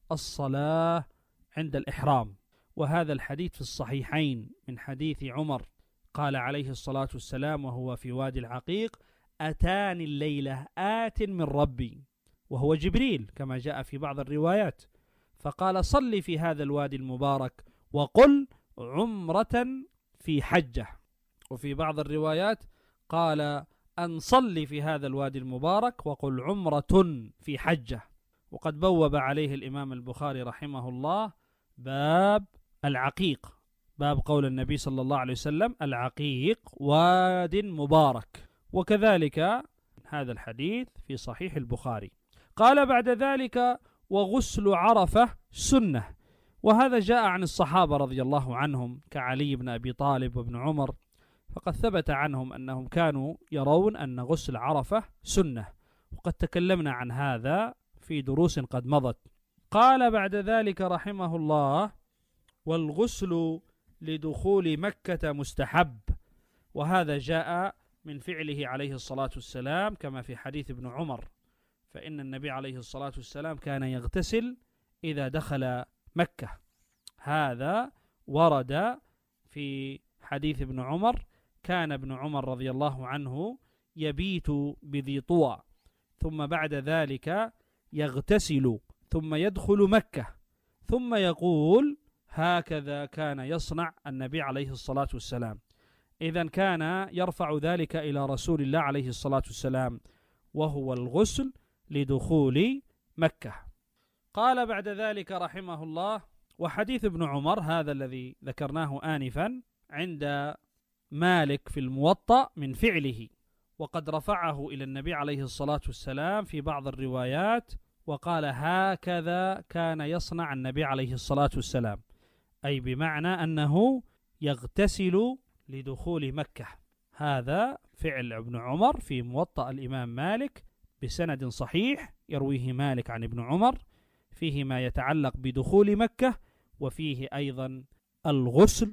الصلاة عند الإحرام. وهذا الحديث في الصحيحين من حديث عمر قال عليه الصلاة والسلام وهو في وادي العقيق أتاني الليلة آت من ربي، وهو جبريل كما جاء في بعض الروايات، فقال صل في هذا الوادي المبارك وقل عمرة في حجة. وفي بعض الروايات قال أن صلي في هذا الوادي المبارك وقل عمرة في حجة. وقد بوب عليه الإمام البخاري رحمه الله باب العقيق، باب قول النبي صلى الله عليه وسلم العقيق واد مبارك. وكذلك هذا الحديث في صحيح البخاري. قال بعد ذلك وغسل عرفة سنة، وهذا جاء عن الصحابة رضي الله عنهم كعلي بن أبي طالب وابن عمر، فقد ثبت عنهم أنهم كانوا يرون أن غسل عرفة سنة، وقد تكلمنا عن هذا في دروس قد مضت. قال بعد ذلك رحمه الله والغسل لدخول مكة مستحب، وهذا جاء من فعله عليه الصلاة والسلام كما في حديث ابن عمر، فإن النبي عليه الصلاة والسلام كان يغتسل إذا دخل مكة. هذا ورد في حديث ابن عمر، كان ابن عمر رضي الله عنه يبيت بذي طوى ثم بعد ذلك يغتسل ثم يدخل مكة ثم يقول هكذا كان يصنع النبي عليه الصلاة والسلام. إذن كان يرفع ذلك إلى رسول الله عليه الصلاة والسلام، وهو الغسل لدخول مكة. قال بعد ذلك رحمه الله وحديث ابن عمر هذا الذي ذكرناه آنفا عند مالك في الموطأ من فعله، وقد رفعه إلى النبي عليه الصلاة والسلام في بعض الروايات وقال هكذا كان يصنع النبي عليه الصلاة والسلام، أي بمعنى أنه يغتسل لدخول مكة. هذا فعل ابن عمر في موطأ الإمام مالك بسند صحيح يرويه مالك عن ابن عمر، فيه ما يتعلق بدخول مكة، وفيه أيضا الغسل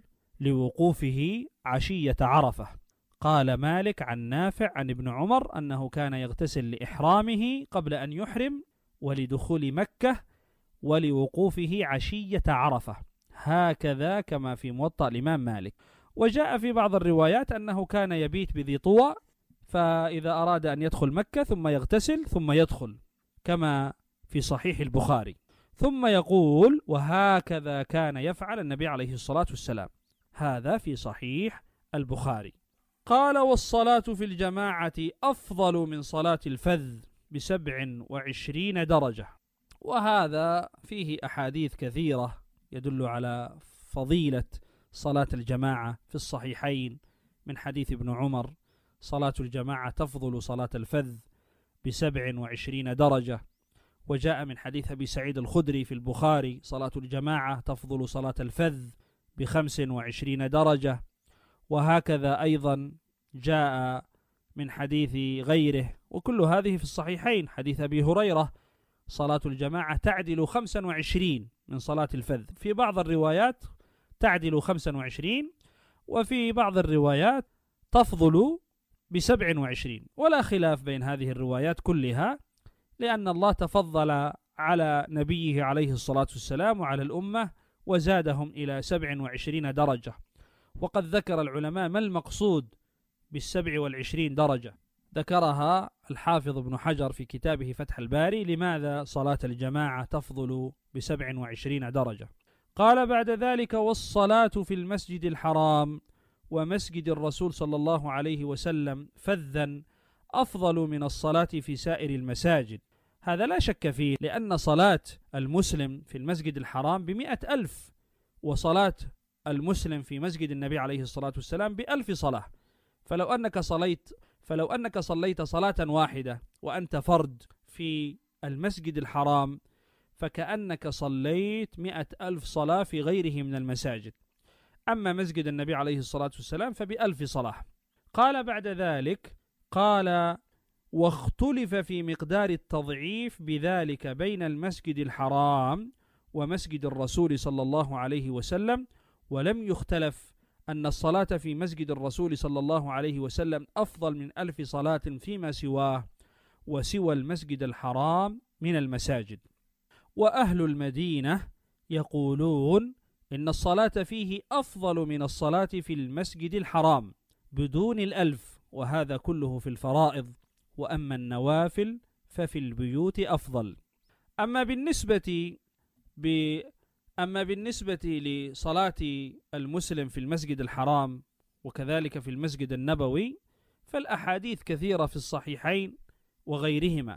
لوقوفه عشية عرفة. قال مالك عن نافع عن ابن عمر أنه كان يغتسل لإحرامه قبل أن يحرم ولدخول مكة ولوقوفه عشية عرفة، هكذا كما في موطأ الإمام مالك. وجاء في بعض الروايات أنه كان يبيت بذي طوى، فإذا أراد أن يدخل مكة ثم يغتسل ثم يدخل كما في صحيح البخاري، ثم يقول وهكذا كان يفعل النبي عليه الصلاة والسلام، هذا في صحيح البخاري. قال والصلاة في الجماعة أفضل من صلاة الفذ ب27 درجة. وهذا فيه أحاديث كثيرة يدل على فضيلة صلاة الجماعة في الصحيحين من حديث ابن عمر صلاة الجماعة تفضل صلاة الفذ ب27 درجة. وجاء من حديث أبي سعيد الخدري في البخاري صلاة الجماعة تفضل صلاة الفذ ب25 درجة. وهكذا أيضا جاء من حديث غيره، وكل هذه في الصحيحين. حديث أبي هريرة صلاة الجماعة تعدل 25 من صلاة الفذ، في بعض الروايات تعدل 25، وفي بعض الروايات تفضل ب27، ولا خلاف بين هذه الروايات كلها، لأن الله تفضل على نبيه عليه الصلاة والسلام وعلى الأمة وزادهم إلى 27 درجة. وقد ذكر العلماء ما المقصود بال27 درجة، ذكرها الحافظ ابن حجر في كتابه فتح الباري: لماذا صلاة الجماعة تفضل ب27 درجة؟ قال بعد ذلك: والصلاة في المسجد الحرام ومسجد الرسول صلى الله عليه وسلم فذا أفضل من الصلاة في سائر المساجد. هذا لا شك فيه، لأن صلاة المسلم في المسجد الحرام ب100,000، وصلاة المسلم في مسجد النبي عليه الصلاة والسلام ب1000 صلاة. فلو أنك صليت صلاة واحدة وأنت فرد في المسجد الحرام فكأنك صليت 100,000 صلاة في غيره من المساجد. أما مسجد النبي عليه الصلاة والسلام فب1000 صلاة. قال بعد ذلك: قال: واختلف في مقدار التضعيف بذلك بين المسجد الحرام ومسجد الرسول صلى الله عليه وسلم، ولم يختلف أن الصلاة في مسجد الرسول صلى الله عليه وسلم أفضل من 1000 صلاة فيما سواه وسوى المسجد الحرام من المساجد. وأهل المدينة يقولون إن الصلاة فيه أفضل من الصلاة في المسجد الحرام بدون 1000، وهذا كله في الفرائض، وأما النوافل ففي البيوت أفضل. أما بالنسبة لصلاة المسلم في المسجد الحرام وكذلك في المسجد النبوي فالأحاديث كثيرة في الصحيحين وغيرهما،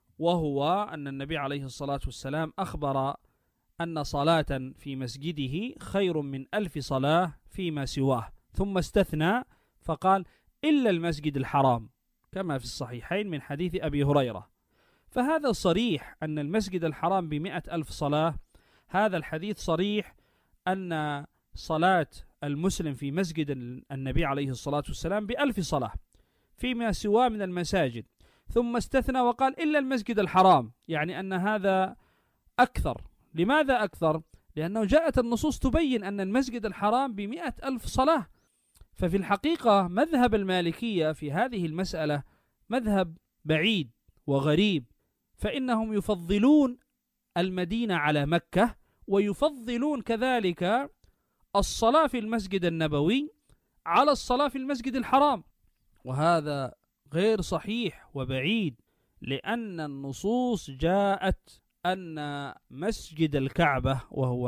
وهو أن النبي عليه الصلاة والسلام أخبر أن صلاة في مسجده خير من 1000 صلاة فيما سواه، ثم استثنى فقال: إلا المسجد الحرام، كما في الصحيحين من حديث أبي هريرة. فهذا صريح أن المسجد الحرام ب100,000 صلاة. هذا الحديث صريح أن صلاة المسلم في مسجد النبي عليه الصلاة والسلام ب1000 صلاة فيما سواه من المساجد، ثم استثنى وقال: إلا المسجد الحرام، يعني أن هذا أكثر. لماذا أكثر؟ لأنه جاءت النصوص تبين أن المسجد الحرام ب100,000 صلاة. ففي الحقيقة مذهب المالكية في هذه المسألة مذهب بعيد وغريب، فإنهم يفضلون المدينة على مكة، ويفضلون كذلك الصلاة في المسجد النبوي على الصلاة في المسجد الحرام، وهذا غير صحيح وبعيد، لأن النصوص جاءت أن مسجد الكعبة وهو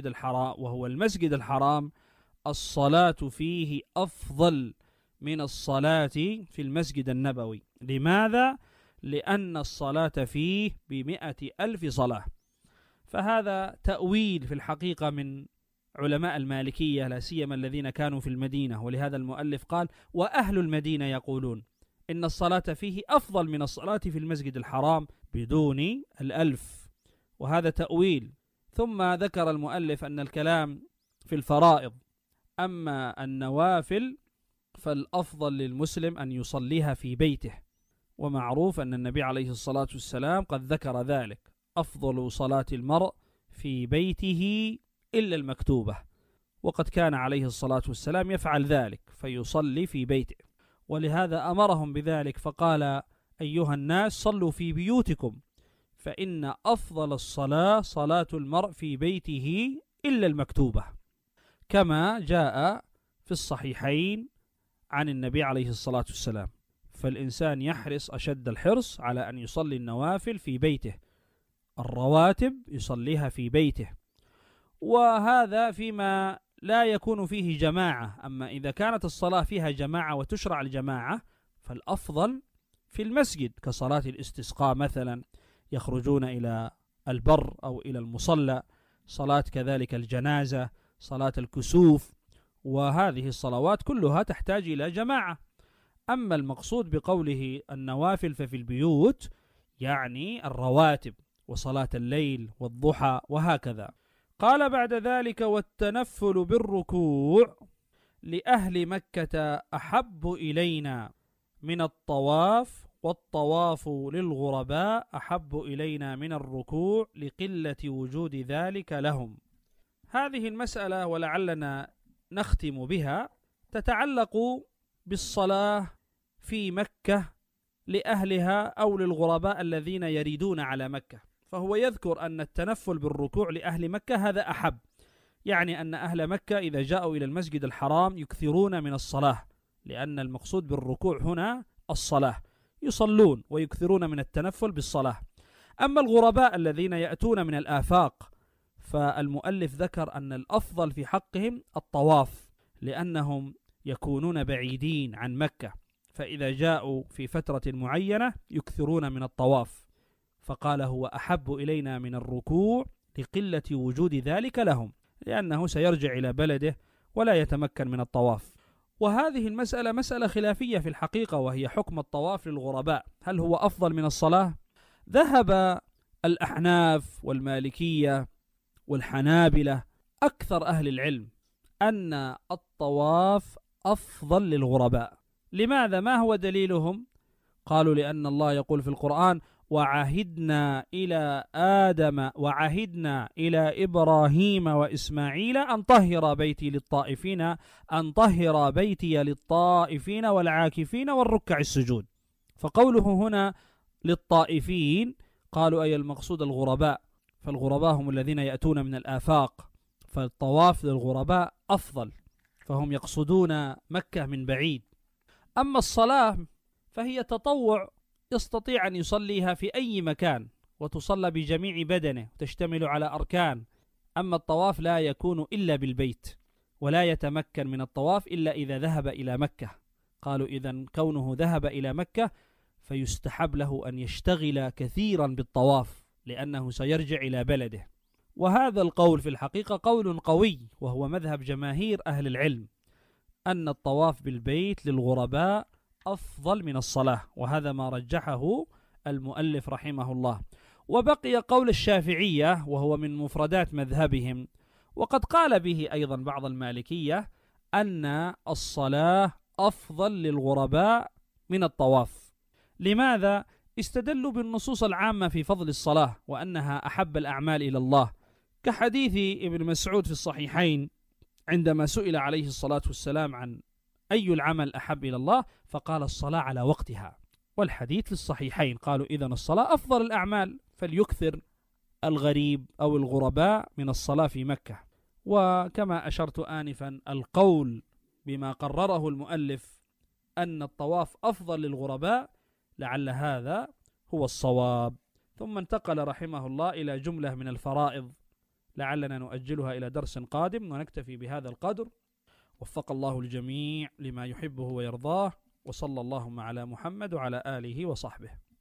المسجد الحرام الصلاة فيه أفضل من الصلاة في المسجد النبوي. لماذا؟ لأن الصلاة فيه ب100,000 صلاة. فهذا تأويل في الحقيقة من علماء المالكية، لا سيما الذين كانوا في المدينة، ولهذا المؤلف قال: وأهل المدينة يقولون إن الصلاة فيه أفضل من الصلاة في المسجد الحرام بدون 1000، وهذا تأويل. ثم ذكر المؤلف أن الكلام في الفرائض، أما النوافل فالأفضل للمسلم أن يصليها في بيته، ومعروف أن النبي عليه الصلاة والسلام قد ذكر ذلك: أفضل صلاة المرء في بيته إلا المكتوبة، وقد كان عليه الصلاة والسلام يفعل ذلك فيصلي في بيته، ولهذا أمرهم بذلك فقال: أيها الناس صلوا في بيوتكم فإن أفضل الصلاة صلاة المرء في بيته إلا المكتوبة، كما جاء في الصحيحين عن النبي عليه الصلاة والسلام. فالإنسان يحرص أشد الحرص على أن يصلي النوافل في بيته، الرواتب يصليها في بيته، وهذا فيما لا يكون فيه جماعة. أما إذا كانت الصلاة فيها جماعة وتشرع الجماعة فالأفضل في المسجد، كصلاة الاستسقاء مثلا، يخرجون إلى البر أو إلى المصلى، صلاة كذلك الجنازة، صلاة الكسوف، وهذه الصلوات كلها تحتاج إلى جماعة. أما المقصود بقوله النوافل ففي البيوت يعني الرواتب وصلاة الليل والضحى وهكذا. قال بعد ذلك: والتنفل بالركوع لأهل مكة أحب إلينا من الطواف، والطواف للغرباء أحب إلينا من الركوع لقلة وجود ذلك لهم. هذه المسألة ولعلنا نختم بها تتعلق بالصلاة في مكة لأهلها أو للغرباء الذين يريدون على مكة. فهو يذكر أن التنفل بالركوع لأهل مكة هذا أحب، يعني أن أهل مكة إذا جاءوا إلى المسجد الحرام يكثرون من الصلاة، لأن المقصود بالركوع هنا الصلاة، يصلون ويكثرون من التنفل بالصلاة. أما الغرباء الذين يأتون من الآفاق فالمؤلف ذكر أن الأفضل في حقهم الطواف، لأنهم يكونون بعيدين عن مكة، فإذا جاءوا في فترة معينة يكثرون من الطواف، فقال هو أحب إلينا من الركوع لقلة وجود ذلك لهم، لأنه سيرجع إلى بلده ولا يتمكن من الطواف. وهذه المسألة مسألة خلافية في الحقيقة، وهي حكم الطواف للغرباء، هل هو أفضل من الصلاة؟ ذهب الأحناف والمالكية والحنابلة أكثر أهل العلم أن الطواف أفضل للغرباء. لماذا؟ ما هو دليلهم؟ قالوا لأن الله يقول في القرآن: وعهدنا إلى آدم وعهدنا إلى إبراهيم وإسماعيل أن طهر بيتي للطائفين والعاكفين والركع السجود. فقوله هنا للطائفين قالوا أي المقصود الغرباء، فالغرباء هم الذين يأتون من الآفاق، فالطواف للغرباء أفضل، فهم يقصدون مكة من بعيد. أما الصلاة فهي تطوع يستطيع أن يصليها في أي مكان وتصلى بجميع بدنه وتشتمل على أركان. أما الطواف لا يكون إلا بالبيت، ولا يتمكن من الطواف إلا إذا ذهب إلى مكة. قالوا إذن كونه ذهب إلى مكة فيستحب له أن يشتغل كثيرا بالطواف، لأنه سيرجع إلى بلده. وهذا القول في الحقيقة قول قوي، وهو مذهب جماهير أهل العلم، أن الطواف بالبيت للغرباء أفضل من الصلاة، وهذا ما رجحه المؤلف رحمه الله. وبقي قول الشافعية وهو من مفردات مذهبهم، وقد قال به أيضا بعض المالكية، أن الصلاة أفضل للغرباء من الطواف. لماذا؟ استدلوا بالنصوص العامة في فضل الصلاة وأنها أحب الأعمال إلى الله، كحديث ابن مسعود في الصحيحين عندما سئل عليه الصلاة والسلام عن أي العمل أحب إلى الله فقال الصلاة على وقتها، والحديث في الصحيحين. قالوا إذن الصلاة أفضل الأعمال، فليكثر الغريب أو الغرباء من الصلاة في مكة. وكما أشرت آنفا القول بما قرره المؤلف أن الطواف أفضل للغرباء لعل هذا هو الصواب. ثم انتقل رحمه الله إلى جملة من الفرائض لعلنا نؤجلها إلى درس قادم، ونكتفي بهذا القدر. وفق الله الجميع لما يحبه ويرضاه، وصلى اللهم على محمد وعلى آله وصحبه.